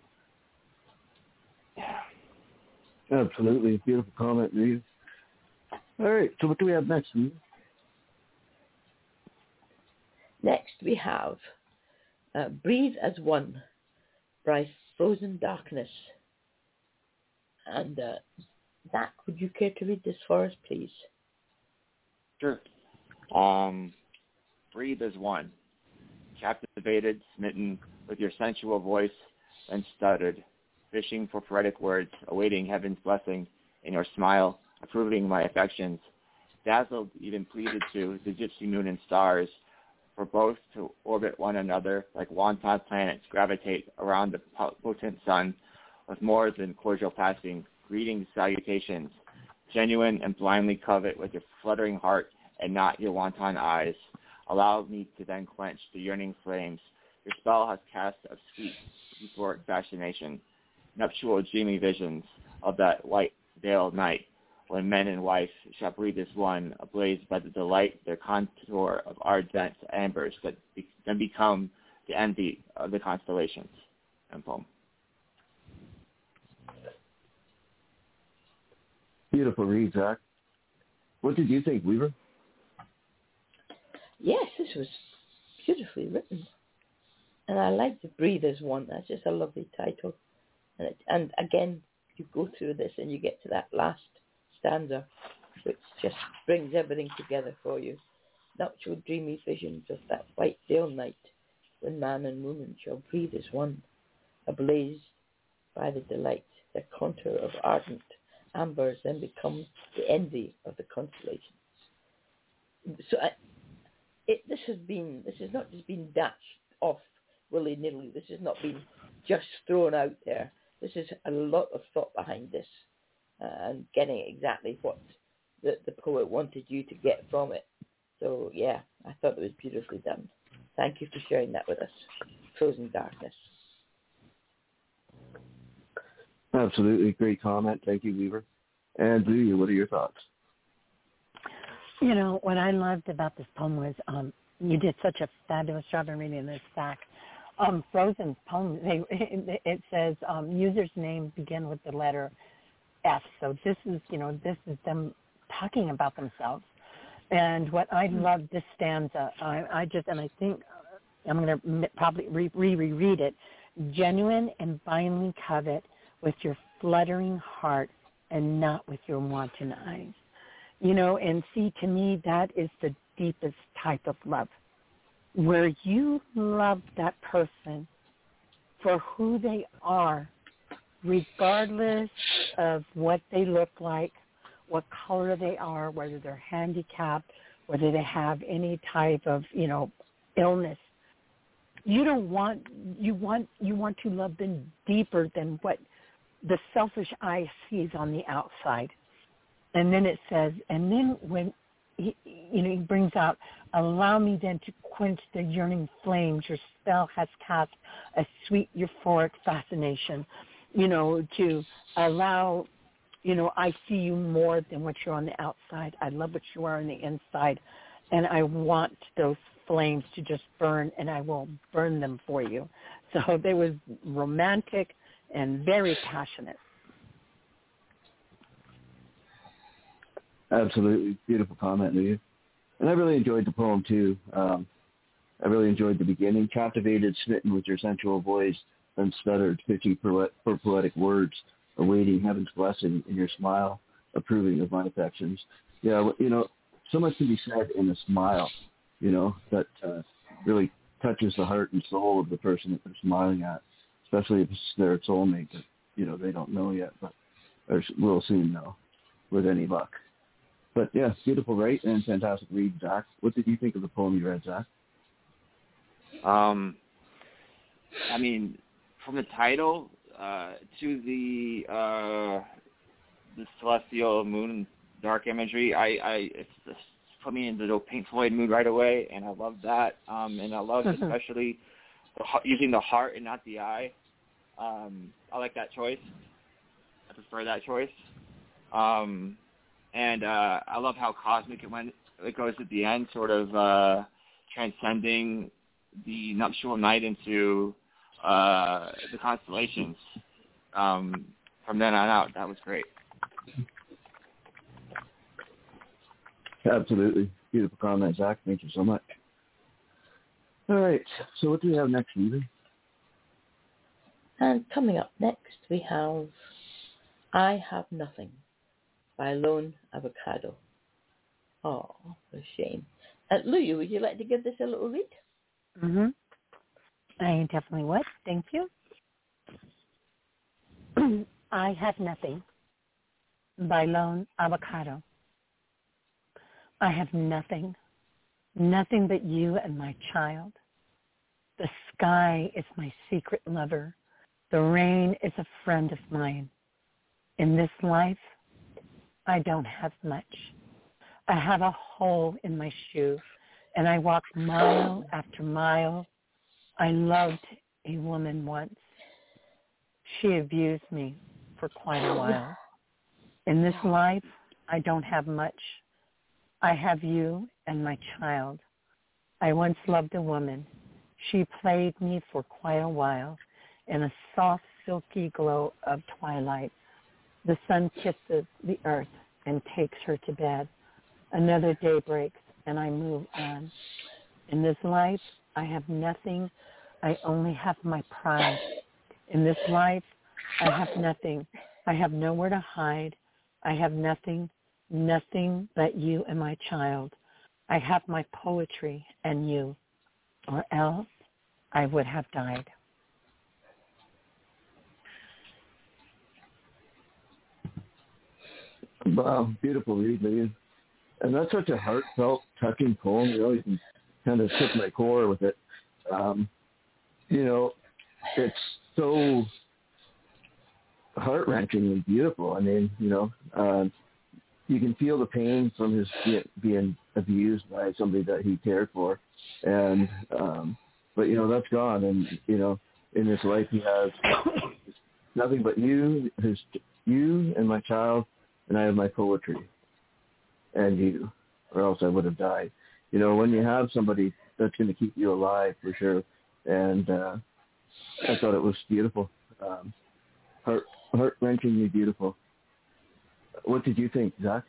Speaker 3: Absolutely. Beautiful comment, Reeve. All right, so what do we have next, Reeve?
Speaker 4: Next we have Breathe as One by Frozen Darkness. And Zach, would you care to read this for us, please?
Speaker 5: Sure. Breathe as one, captivated, smitten with your sensual voice, and stuttered, fishing for poetic words, awaiting heaven's blessing in your smile, approving my affections, dazzled, even pleaded to the gypsy moon and stars, for both to orbit one another like wanton planets gravitate around the potent sun with more than cordial passing, greetings, salutations, genuine and blindly covet with your fluttering heart and not your wanton eyes. Allow me to then quench the yearning flames your spell has cast of sweet, euphoric fascination, nuptial dreamy visions of that white veiled night when men and wife shall breathe as one, ablaze by the delight, their contour of ardent ambers that then become the envy of the constellations. End poem.
Speaker 3: Beautiful read, Zach. What did you think, Weaver?
Speaker 4: Yes, this was beautifully written. And I like the Breathers one. That's just a lovely title. And again, you go through this and you get to that last stanza, which just brings everything together for you. Nuptial dreamy visions of that white dale night, when man and woman shall breathe as one, ablaze by the delight. The contour of ardent ambers then becomes the envy of the constellations. So this has not just been dashed off willy-nilly. This has not been just thrown out there. This is a lot of thought behind this, and getting exactly what the poet wanted you to get from it. So yeah, I thought it was beautifully done. Thank you for sharing that with us. Frozen Darkness.
Speaker 3: Absolutely. Great comment. Thank you, Weaver. And Julia, what are your thoughts?
Speaker 6: You know, what I loved about this poem was you did such a fabulous job in reading this back. Frozen's poem, it says user's name begin with the letter F. So this is them talking about themselves. And what I love this stanza, I think I'm going to probably reread it. Genuine and blindly covet with your fluttering heart and not with your wanton eyes. You know, and see, to me, that is the deepest type of love, where you love that person for who they are, regardless of what they look like, what color they are, whether they're handicapped, whether they have any type of, illness. You want to love them deeper than what the selfish eye sees on the outside. And then it says, and then when he brings out, allow me then to quench the yearning flames your spell has cast, a sweet euphoric fascination, to allow, I see you more than what you're on the outside. I love what you are on the inside, and I want those flames to just burn, and I will burn them for you. So they was romantic and very passionate.
Speaker 3: Absolutely. Beautiful comment, Leah. And I really enjoyed the poem, too. I really enjoyed the beginning. Captivated, smitten with your sensual voice, then stuttered, fishing for poetic words, awaiting heaven's blessing in your smile, approving of my affections. Yeah, so much can be said in a smile, that really touches the heart and soul of the person that they're smiling at, especially if it's their soulmate that, they don't know yet, but will soon know with any luck. But, yeah, beautiful write and fantastic read, Zach. What did you think of the poem you read, Zach?
Speaker 5: From the title to the celestial moon and dark imagery, it's just put me into the Pink Floyd mood right away, and I love that. And I love especially using the heart and not the eye. I like that choice. I prefer that choice. And I love how cosmic it goes at the end, sort of transcending the nuptial night into the constellations. From then on out, that was great.
Speaker 3: Absolutely. Beautiful comment, Zach. Thank you so much. All right. So what do we have next, Weaver?
Speaker 4: And coming up next, we have I Have Nothing by Lone Avocado. Oh, what a shame. Louie, would you like to give this a little read?
Speaker 6: Mm-hmm. I definitely would. Thank you. I Have Nothing by Lone Avocado. I have nothing but you and my child. The sky is my secret lover. The rain is a friend of mine. In this life, I don't have much. I have a hole in my shoe, and I walk mile after mile. I loved a woman once. She abused me for quite a while. In this life, I don't have much. I have you and my child. I once loved a woman. She played me for quite a while in a soft, silky glow of twilight. The sun kisses the earth and takes her to bed. Another day breaks, and I move on. In this life, I have nothing. I only have my pride. In this life, I have nothing. I have nowhere to hide. I have nothing but you and my child. I have my poetry and you, or else I would have died.
Speaker 3: Wow, beautiful read, Lee. And that's such a heartfelt, touching poem. You know, you can kind of hit my core with it. You know, it's so heart-wrenchingly beautiful. I mean, you know, you can feel the pain from his being abused by somebody that he cared for. And, but, you know, that's gone. And, you know, in his life he has nothing but you and my child, and I have my poetry and you, or else I would have died. You know, when you have somebody that's going to keep you alive, for sure. And I thought it was beautiful. Heart-wrenchingly beautiful. What did you think, Zach?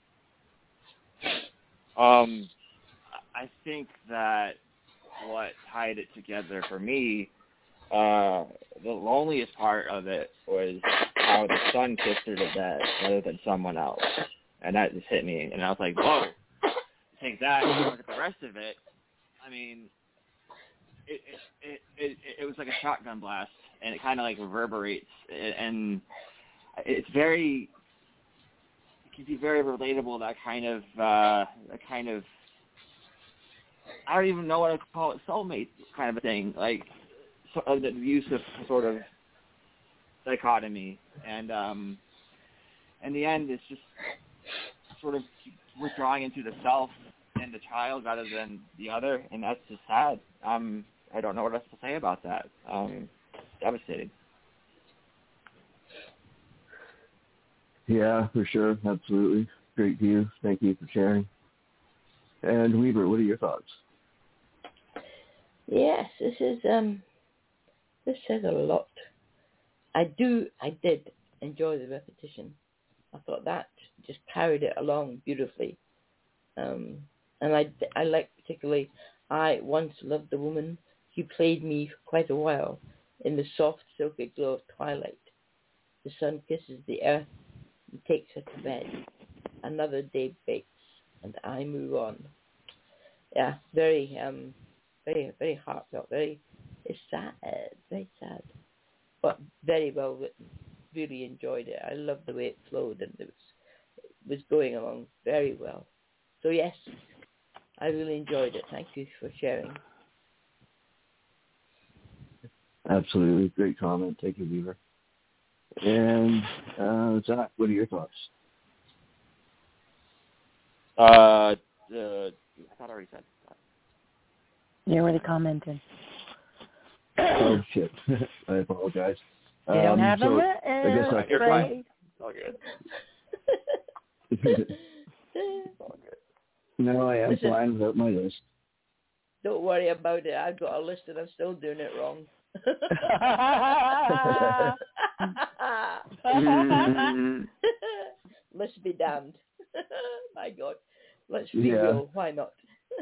Speaker 5: I think that what tied it together for me, the loneliest part of it was how the son kissed her to death rather than someone else. And that just hit me. And I was like, whoa. Take that and look at the rest of it. I mean, it was like a shotgun blast, and it kind of like reverberates, and it can be very relatable. That kind of I don't even know what to call it, soulmate kind of a thing, like the use of sort of dichotomy, and in the end, it's just sort of withdrawing into the self and the child rather than the other, and that's just sad. I don't know what else to say about that. Devastating.
Speaker 3: Yeah, for sure. Absolutely. Great view. Thank you for sharing. And Weaver, what are your thoughts?
Speaker 4: Yes, this says a lot. I did enjoy the repetition. I thought that just carried it along beautifully. And I like particularly, I once loved a woman who played me for quite a while in the soft, silky glow of twilight. The sun kisses the earth and takes her to bed. Another day breaks, and I move on. Yeah, very heartfelt. It's sad, very sad, but very well written. Really enjoyed it. I loved the way it flowed, and it was going along very well. So yes, I really enjoyed it. Thank you for sharing.
Speaker 3: Absolutely. Great comment. Thank you, Weaver. And Zach, what are your thoughts?
Speaker 5: I thought I already said that.
Speaker 6: You already commented.
Speaker 3: Oh, shit. I apologize.
Speaker 6: You don't have
Speaker 3: so
Speaker 6: a
Speaker 3: I guess I
Speaker 5: You're fine. It's all good.
Speaker 3: No, I am fine without my list.
Speaker 4: Don't worry about it. I've got a list and I'm still doing it wrong. Let's be damned. My God. Let's be real. Why not?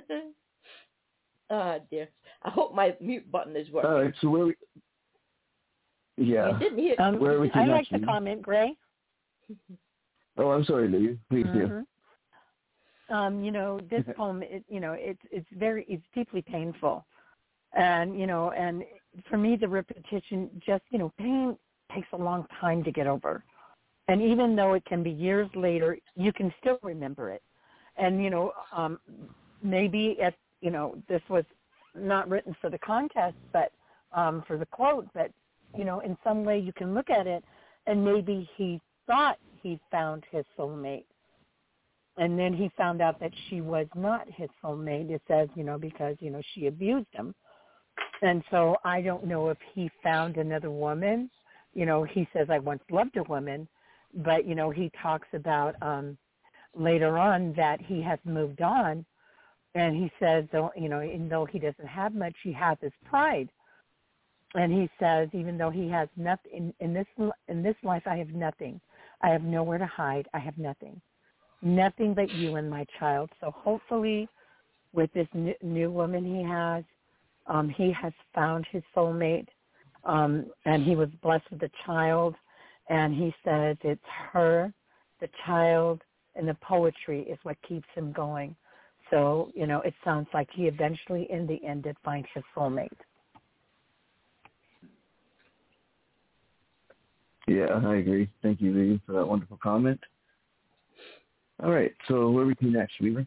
Speaker 4: Ah, dear. I hope my mute button is working.
Speaker 3: All right, so where we... Yeah.
Speaker 4: You didn't hear...
Speaker 3: where are we
Speaker 6: I like the comment, Gray.
Speaker 3: Oh, I'm sorry, Lou. Please do.
Speaker 6: You know, this poem, it's deeply painful. And, you know, and for me, the repetition just, you know, pain takes a long time to get over. And even though it can be years later, you can still remember it. And, you know, maybe if, you know, this was not written for the contest, but for the quote, but, you know, in some way you can look at it and maybe he thought he found his soulmate. And then he found out that she was not his soulmate, it says, you know, because, you know, she abused him. And so I don't know if he found another woman. You know, he says, I once loved a woman. But, you know, he talks about later on that he has moved on. And he says, you know, even though he doesn't have much, he has his pride. And he says, even though he has nothing, in this life, I have nothing. I have nowhere to hide. I have nothing. nothing but you and my child. So hopefully with this new woman he has found his soulmate, and he was blessed with a child, and he says it's her, the child, and the poetry is what keeps him going. So, it sounds like he eventually, in the end, did find his soulmate.
Speaker 3: Yeah, I agree. Thank you, Lee, for that wonderful comment. All right, so where are we to next, Weaver?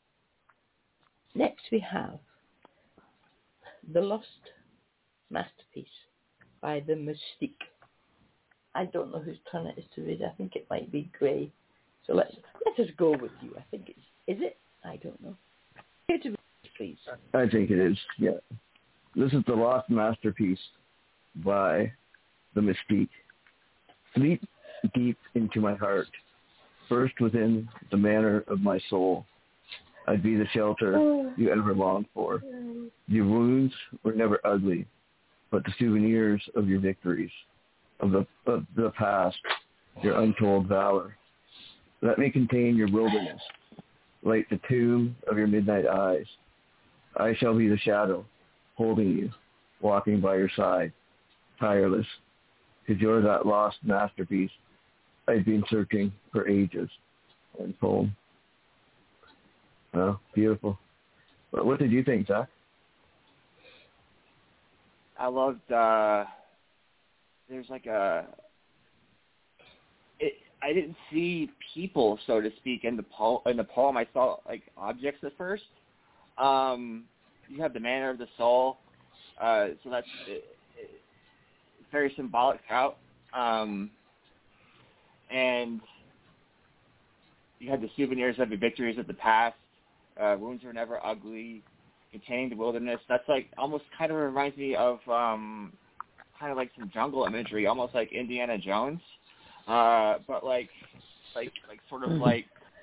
Speaker 4: Next we have The Lost Masterpiece by The Mystique. I don't know whose turn it is to read. I think it might be Gray. So let us go with you. I think it's... Is it? I don't know. Here to read, please.
Speaker 3: I think it is, yeah. This is The Lost Masterpiece by The Mystique. Sleep deep into my heart, first within the manor of my soul. I'd be the shelter you ever longed for. Your wounds were never ugly, but the souvenirs of your victories, of the past, your untold valor. Let me contain your wilderness, like the tomb of your midnight eyes. I shall be the shadow, holding you, walking by your side, tireless, because you're that lost masterpiece I've been searching for ages. And poem. Oh, beautiful. But what did you think, Zach?
Speaker 5: I loved, there's like I didn't see people, so to speak, in the poem. I saw like objects at first. You have the manner of the soul, so that's very symbolic throughout. And you had the souvenirs of the victories of the past. Wounds were never ugly. Containing the wilderness. That's like almost kind of reminds me of kind of like some jungle imagery, almost like Indiana Jones, but like sort of like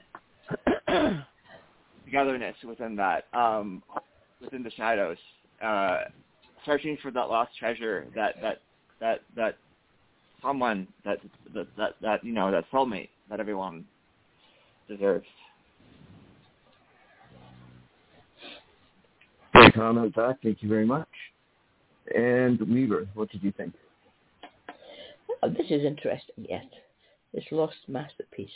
Speaker 5: togetherness within that, within the shadows, searching for that lost treasure, that someone that that soulmate that everyone deserves.
Speaker 3: Great comment, Zach. Thank you very much. And Weaver, what did you think?
Speaker 4: Oh, this is interesting yet. This lost masterpiece.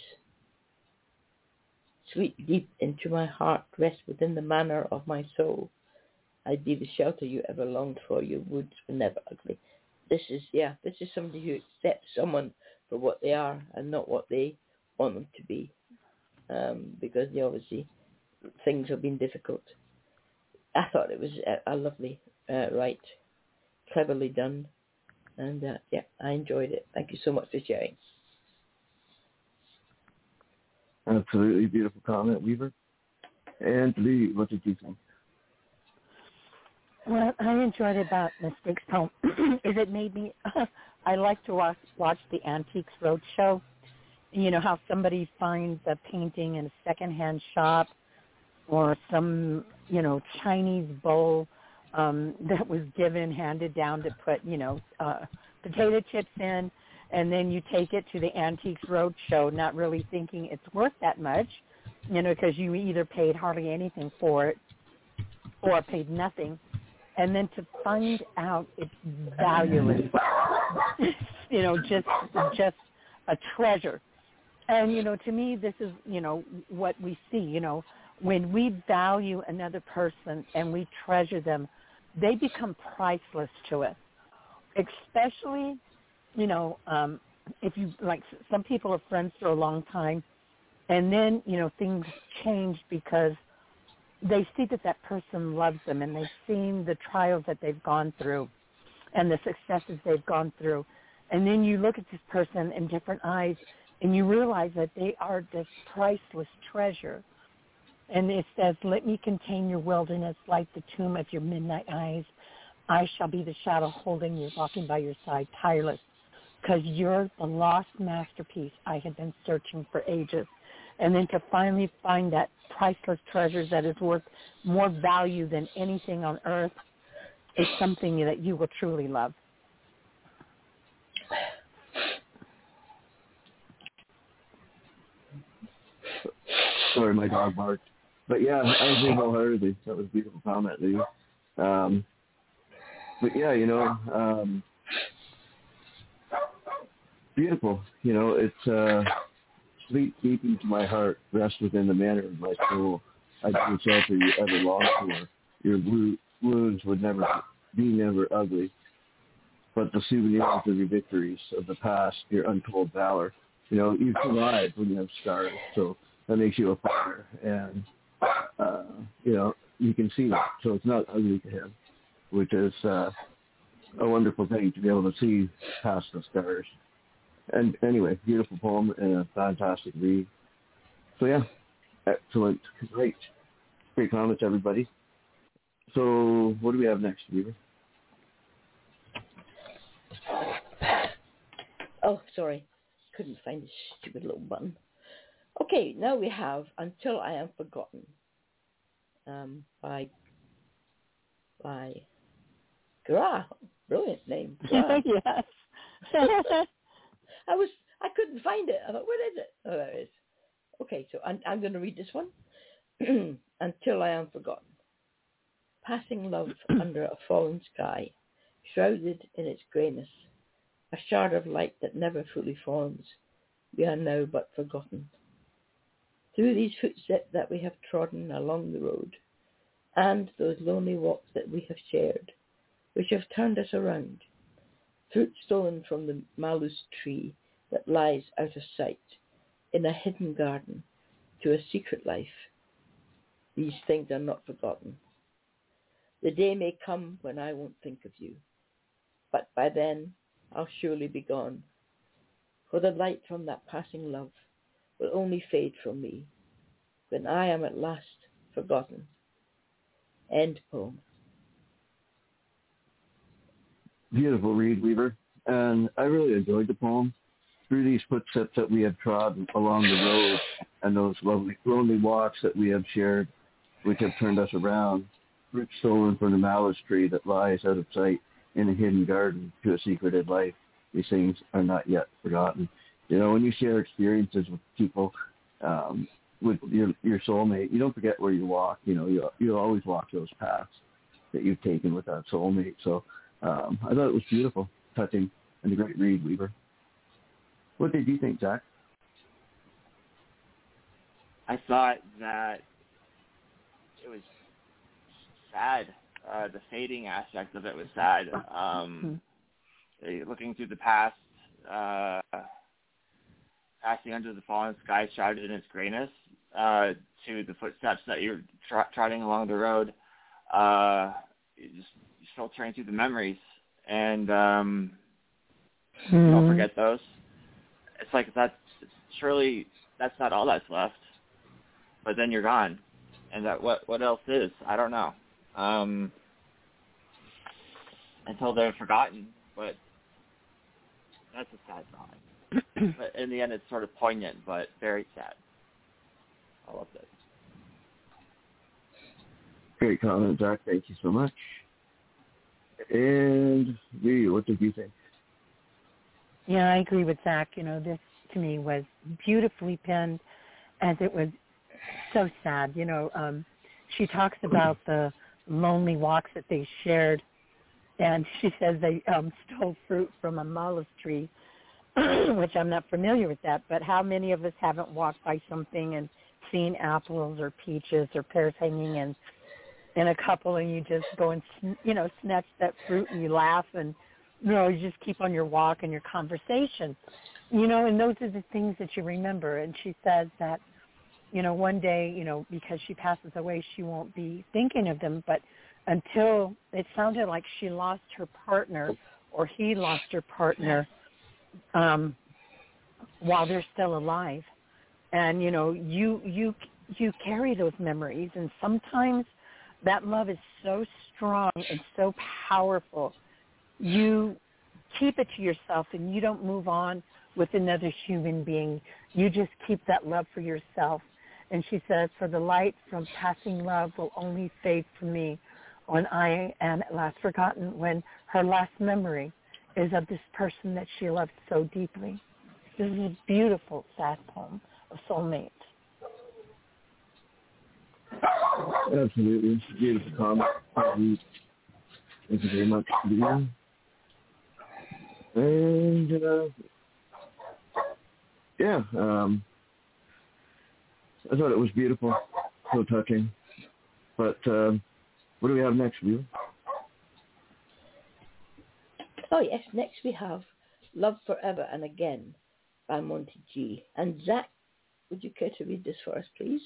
Speaker 4: Sweet deep into my heart, rest within the manor of my soul. I'd be the shelter you ever longed for. Your woods were never ugly. This is somebody who accepts someone for what they are and not what they want them to be. Because obviously things have been difficult. I thought it was a lovely write, cleverly done, and I enjoyed it. Thank you so much for sharing.
Speaker 3: Absolutely beautiful comment, Weaver. And Lee, what did you think?
Speaker 6: Well, I enjoyed it about Mystique's poem. It made me, I like to watch the Antiques Roadshow. You know how somebody finds a painting in a secondhand shop, or some, Chinese bowl that was handed down to put, potato chips in, and then you take it to the Antiques Roadshow, not really thinking it's worth that much, because you either paid hardly anything for it or paid nothing, and then to find out it's valueless, just a treasure. And, to me, this is, what we see, when we value another person and we treasure them, they become priceless to us. Especially, if you, like, some people are friends for a long time, and then, things change because they see that person loves them, and they've seen the trials that they've gone through and the successes they've gone through. And then you look at this person in different eyes, and you realize that they are this priceless treasure. And it says, let me contain your wilderness like the tomb of your midnight eyes. I shall be the shadow holding you, walking by your side, tireless, because you're the lost masterpiece I had been searching for ages. And then to finally find that priceless treasure that is worth more value than anything on earth is something that you will truly love.
Speaker 3: Sorry, my dog barked. But yeah, I agree wholeheartedly. That was a beautiful comment, Lee. But yeah, beautiful. It's sleep deep into my heart, rest within the manor of my soul. I do shelter you ever long for. Your wounds would never ugly, but the souvenirs of your victories of the past, your untold valor. You survive when you have scars, so that makes you a fighter, and you can see that, so it's not ugly to him, which is a wonderful thing to be able to see past the scars. And anyway, beautiful poem and a fantastic read. So yeah, excellent, great comments, everybody. So what do we have next, Weaver?
Speaker 4: Oh, sorry, couldn't find this stupid little button. Okay, now we have Until I Am Forgotten by Gra. Brilliant name. Gra.
Speaker 6: Yes.
Speaker 4: I couldn't find it. I thought, where is it? Oh, there it is. Okay, so I'm going to read this one. Until I Am Forgotten. Passing love under a fallen sky, shrouded in its greyness, a shard of light that never fully forms, we are now but forgotten. Through these footsteps that we have trodden along the road, and those lonely walks that we have shared, which have turned us around, fruit stolen from the malus tree that lies out of sight, in a hidden garden, to a secret life, these things are not forgotten. The day may come when I won't think of you, but by then I'll surely be gone, for the light from that passing love will only fade from me when I am at last forgotten. End poem.
Speaker 3: Beautiful read, Weaver. And I really enjoyed the poem. Through these footsteps that we have trod along the road and those lonely walks that we have shared, which have turned us around, fruit stolen from the malus tree that lies out of sight in a hidden garden to a secreted life, these things are not yet forgotten. When you share experiences with people, with your soulmate, you don't forget where you walk. You always walk those paths that you've taken with that soulmate. So I thought it was beautiful, touching, and a great read, Weaver. What did you think, Zach?
Speaker 5: I thought that it was sad. The fading aspect of it was sad. Looking through the past, passing under the fallen sky shrouded in its grayness, to the footsteps that you're trotting along the road, you're filtering through the memories, and don't forget those. It's like surely that's not all that's left, but then you're gone, and that what else is? I don't know. Until they're forgotten, but that's a sad thought. But in the end, it's sort of poignant, but very sad. I love this.
Speaker 3: Great comment, Zach. Thank you so much. And Lee, what did you think?
Speaker 6: Yeah, I agree with Zach. This to me was beautifully penned, as it was so sad. She talks about the lonely walks that they shared, and she says they stole fruit from a malus tree, which I'm not familiar with that, but how many of us haven't walked by something and seen apples or peaches or pears hanging in a couple, and you just go and snatch that fruit and you laugh, and you just keep on your walk and your conversation, and those are the things that you remember. And she says that one day, because she passes away, she won't be thinking of them, but until it sounded like she lost her partner, or he lost her partner, while they're still alive. And you carry those memories, and sometimes that love is so strong and so powerful, you keep it to yourself and you don't move on with another human being. You just keep that love for yourself. And she says, for the light from passing love will only fade from me when I am at last forgotten, when her last memory is of this person that she loved so deeply. This is a beautiful, sad poem of soulmates.
Speaker 3: Absolutely. Beautiful comment. Thank you very much, Leah. And, I thought it was beautiful, so touching. But what do we have next, Leah?
Speaker 4: Oh, yes, next we have Love Forever and Again by Monty G. And Zach, would you care to read this for us, please?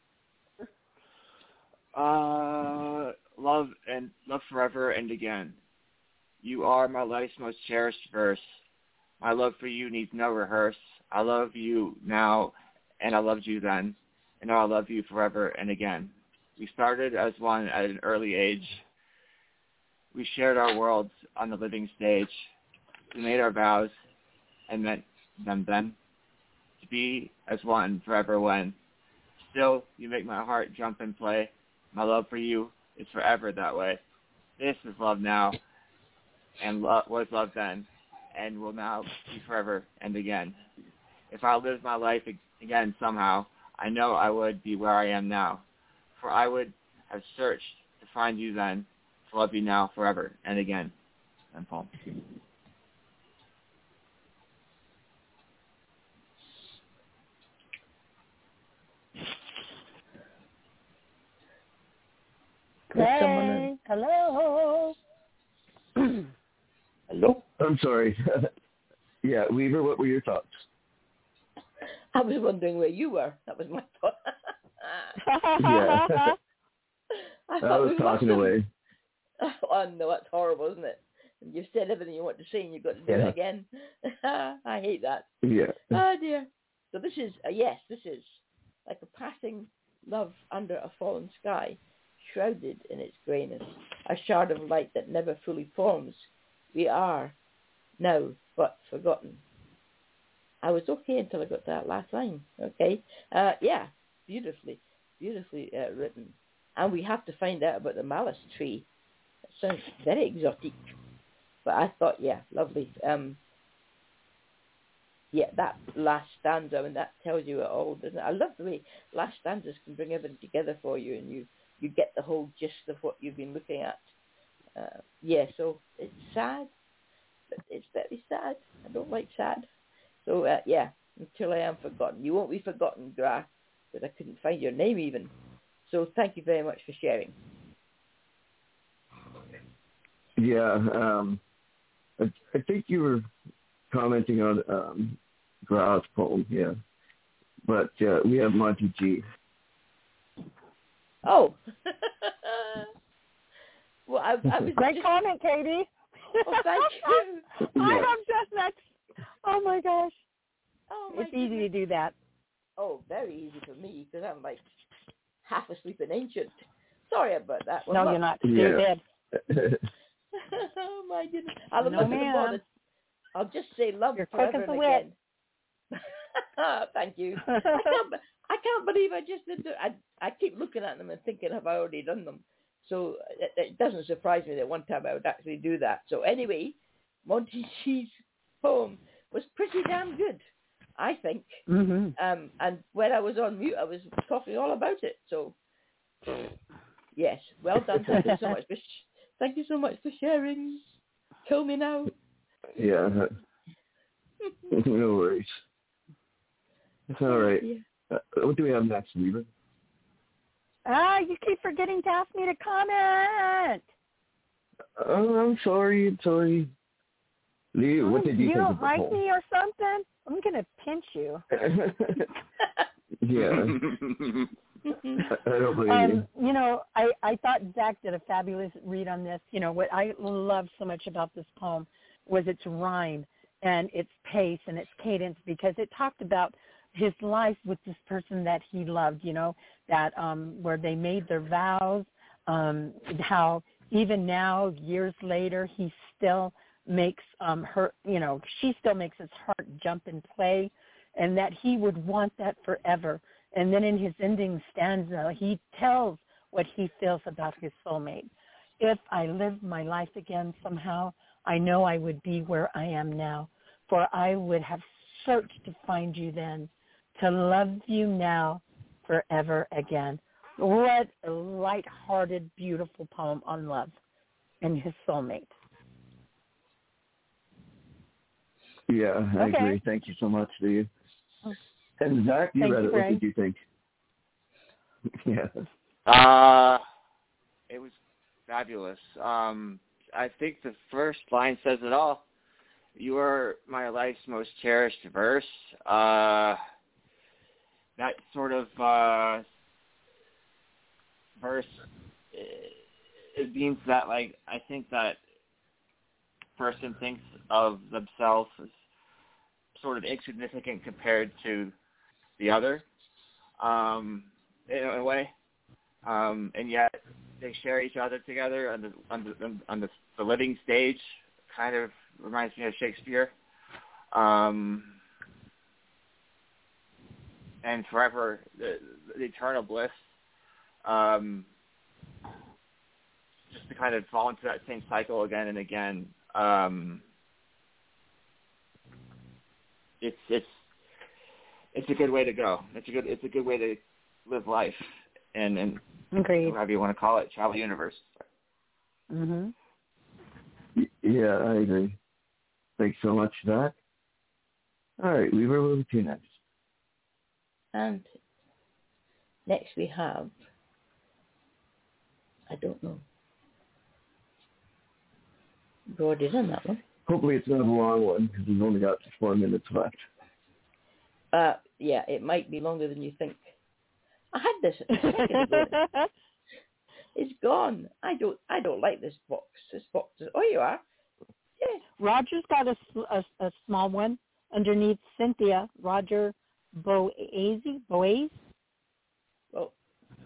Speaker 5: Love forever and again. You are my life's most cherished verse. My love for you needs no rehearse. I love you now, and I loved you then, and I'll love you forever and again. We started as one at an early age. We shared our worlds on the living stage. We made our vows and meant them then. To be as one forever when. Still, you make my heart jump and play. My love for you is forever that way. This is love now, and was love then, and will now be forever and again. If I lived my life again somehow, I know I would be where I am now. For I would have searched to find you then, to love you now forever and again. And Paul.
Speaker 6: Hey, hello.
Speaker 3: Hello? I'm sorry. Yeah, Weaver, what were your thoughts?
Speaker 4: I was wondering where you were. That was my thought.
Speaker 3: Yeah. I was talking away.
Speaker 4: Oh, no, that's horrible, isn't it? You've said everything you want to say and you've got to do it again. I hate that.
Speaker 3: Yeah.
Speaker 4: Oh, dear. So this is, this is like a passing love under a fallen sky, shrouded in its greyness, a shard of light that never fully forms. We are now but forgotten. I was okay until I got to that last line. Okay. Beautifully written. And we have to find out about the malice tree. It sounds very exotic. But I thought, lovely. That last stanza, and that tells you it all, doesn't it? I love the way last stanzas can bring everything together for you, and you get the whole gist of what you've been looking at. So it's sad, but it's very sad. I don't like sad. So, until I am forgotten. You won't be forgotten, Gra, because I couldn't find your name even. So thank you very much for sharing.
Speaker 3: Yeah, I think you were commenting on Gra's poem, yeah. But we have Monty G.
Speaker 4: Oh. Well, I was
Speaker 6: great comment, Katie.
Speaker 4: Oh, thank you.
Speaker 6: I have just that. Oh, my gosh.
Speaker 4: Oh, my
Speaker 6: It's easy to do that.
Speaker 4: Oh, very easy for me, because I'm like half asleep and ancient. Sorry about that. Well,
Speaker 6: no, you're not. You're dead.
Speaker 4: Oh, my goodness. I'll just say love
Speaker 6: you're
Speaker 4: forever and again. Thank you. I can't believe I just did that. I keep looking at them and thinking, have I already done them? So it doesn't surprise me that one time I would actually do that. So anyway, Monty G's poem was pretty damn good, I think.
Speaker 6: Mm-hmm.
Speaker 4: And when I was on mute, I was talking all about it. So yes, well done. Thank you so much. Thank you so much for sharing. Kill me now.
Speaker 3: Yeah. No worries. It's all right.
Speaker 4: Yeah.
Speaker 3: What do we have next, Weaver?
Speaker 6: You keep forgetting to ask me to comment.
Speaker 3: Oh, I'm sorry. Lee, what did you think of the poem?
Speaker 6: You don't like me or something? I'm going to pinch you.
Speaker 3: Yeah. I don't believe you.
Speaker 6: I thought Zach did a fabulous read on this. What I loved so much about this poem was its rhyme and its pace and its cadence, because it talked about his life with this person that he loved, that where they made their vows, how even now, years later, he still makes her, she still makes his heart jump and play, and that he would want that forever. And then in his ending stanza, he tells what he feels about his soulmate. If I lived my life again somehow, I know I would be where I am now, for I would have searched to find you then, to love you now forever again. What a light-hearted, beautiful poem on love and his soulmate.
Speaker 3: Yeah, I agree. Thank you so much, Steve. And Zach, you read it. What did you think? Yeah.
Speaker 5: It was fabulous. I think the first line says it all. You are my life's most cherished verse. That sort of verse, it means that, like, I think that person thinks of themselves as sort of insignificant compared to the other, in a way, and yet they share each other together on the living stage. Kind of reminds me of Shakespeare, and forever, the eternal bliss. Just to kind of fall into that same cycle again and again. It's a good way to go. It's a good way to live life, and
Speaker 6: Agreed.
Speaker 5: However you want to call it, travel the universe.
Speaker 6: Mhm.
Speaker 3: Yeah, I agree. Thanks so much, Zach. All right, Weaver, what to next?
Speaker 4: And next we have, I don't know. We've already done that one.
Speaker 3: Hopefully it's not a long one because we've only got 4 minutes left.
Speaker 4: Yeah, it might be longer than you think. I had this a second ago. It's gone. I don't like this box. This box is. Oh, you are. Yeah.
Speaker 6: Roger's got a small one underneath Cynthia. Roger Boaz.
Speaker 4: Well,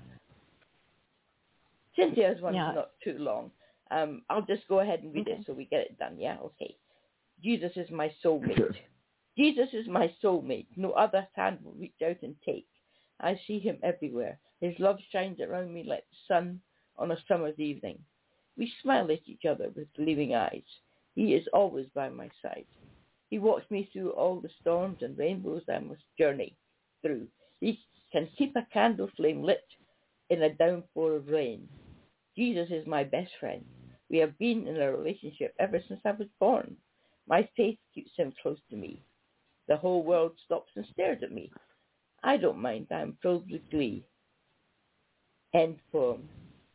Speaker 4: Cynthia's one's not too long. I'll just go ahead and read it so we get it done. Yeah, okay. Jesus is my soulmate.
Speaker 3: Sure.
Speaker 4: Jesus is my soulmate. No other hand will reach out and take. I see him everywhere. His love shines around me like the sun on a summer's evening. We smile at each other with gleaming eyes. He is always by my side. He walks me through all the storms and rainbows I must journey through. He can keep a candle flame lit in a downpour of rain. Jesus is my best friend. We have been in a relationship ever since I was born. My faith keeps him close to me. The whole world stops and stares at me. I don't mind. I am filled with glee. End poem.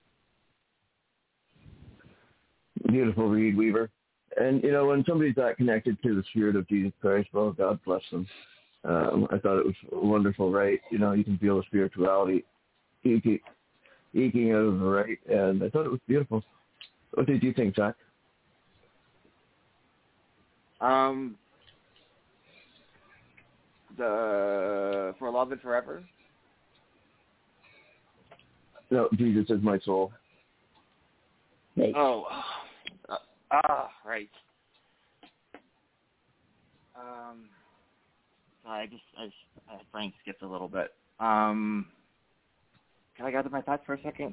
Speaker 3: Beautiful read, Weaver. And, you know, when somebody's that connected to the spirit of Jesus Christ, well, God bless them. I thought it was wonderful, right? You know, you can feel the spirituality eking out of the right, and I thought it was beautiful. What did you think, Zach?
Speaker 5: For Love and Forever?
Speaker 3: No, Jesus is my soul.
Speaker 4: Right.
Speaker 5: Oh, right. Sorry, my brain skipped a little bit. Can I gather my thoughts for a second?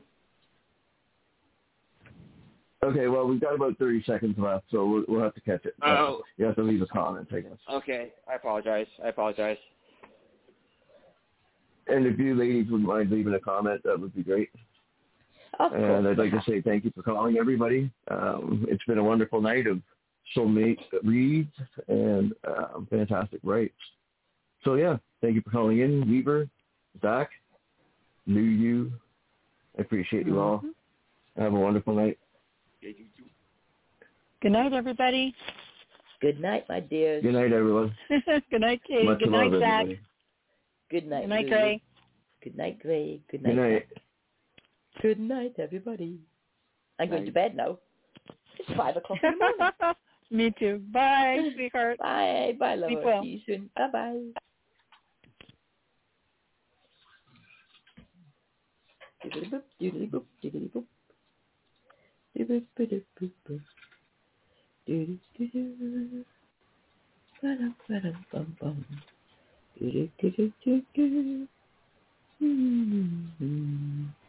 Speaker 3: Okay, well, we've got about 30 seconds left, so we'll have to catch it.
Speaker 5: Oh.
Speaker 3: You have to leave a comment, I guess.
Speaker 5: Okay, I apologize.
Speaker 3: And if you ladies wouldn't mind leaving a comment, that would be great.
Speaker 4: Of course.
Speaker 3: And I'd like to say thank you for calling, everybody. It's been a wonderful night of soulmate reads and fantastic writes. So, yeah, thank you for calling in, Weaver, Zach, you. I appreciate you all. Have a wonderful night.
Speaker 6: Good night, everybody.
Speaker 4: Good night, my dears.
Speaker 3: Good night, everyone.
Speaker 6: Good night, Katie.
Speaker 3: Much
Speaker 6: Good night,
Speaker 3: love,
Speaker 6: Zach.
Speaker 3: everybody.
Speaker 4: Good night,
Speaker 6: Good night,
Speaker 4: Lou.
Speaker 6: Gray.
Speaker 4: Good night, Gray. Good night.
Speaker 3: Good night.
Speaker 4: Good night, everybody. I'm going to bed now. It's 5 o'clock in the morning.
Speaker 6: Me too. Bye, sweetheart.
Speaker 4: Bye. Bye, love.
Speaker 6: Sleep well.
Speaker 4: See you soon. Bye-bye. Diddly-boop, diddly-boop, diddly-boop. Diddly-boop-diddly-boop. Do-do-do-do. Ba-dum-ba-dum-bum-bum. Do-do-do-do-do-do. Mm-hmm.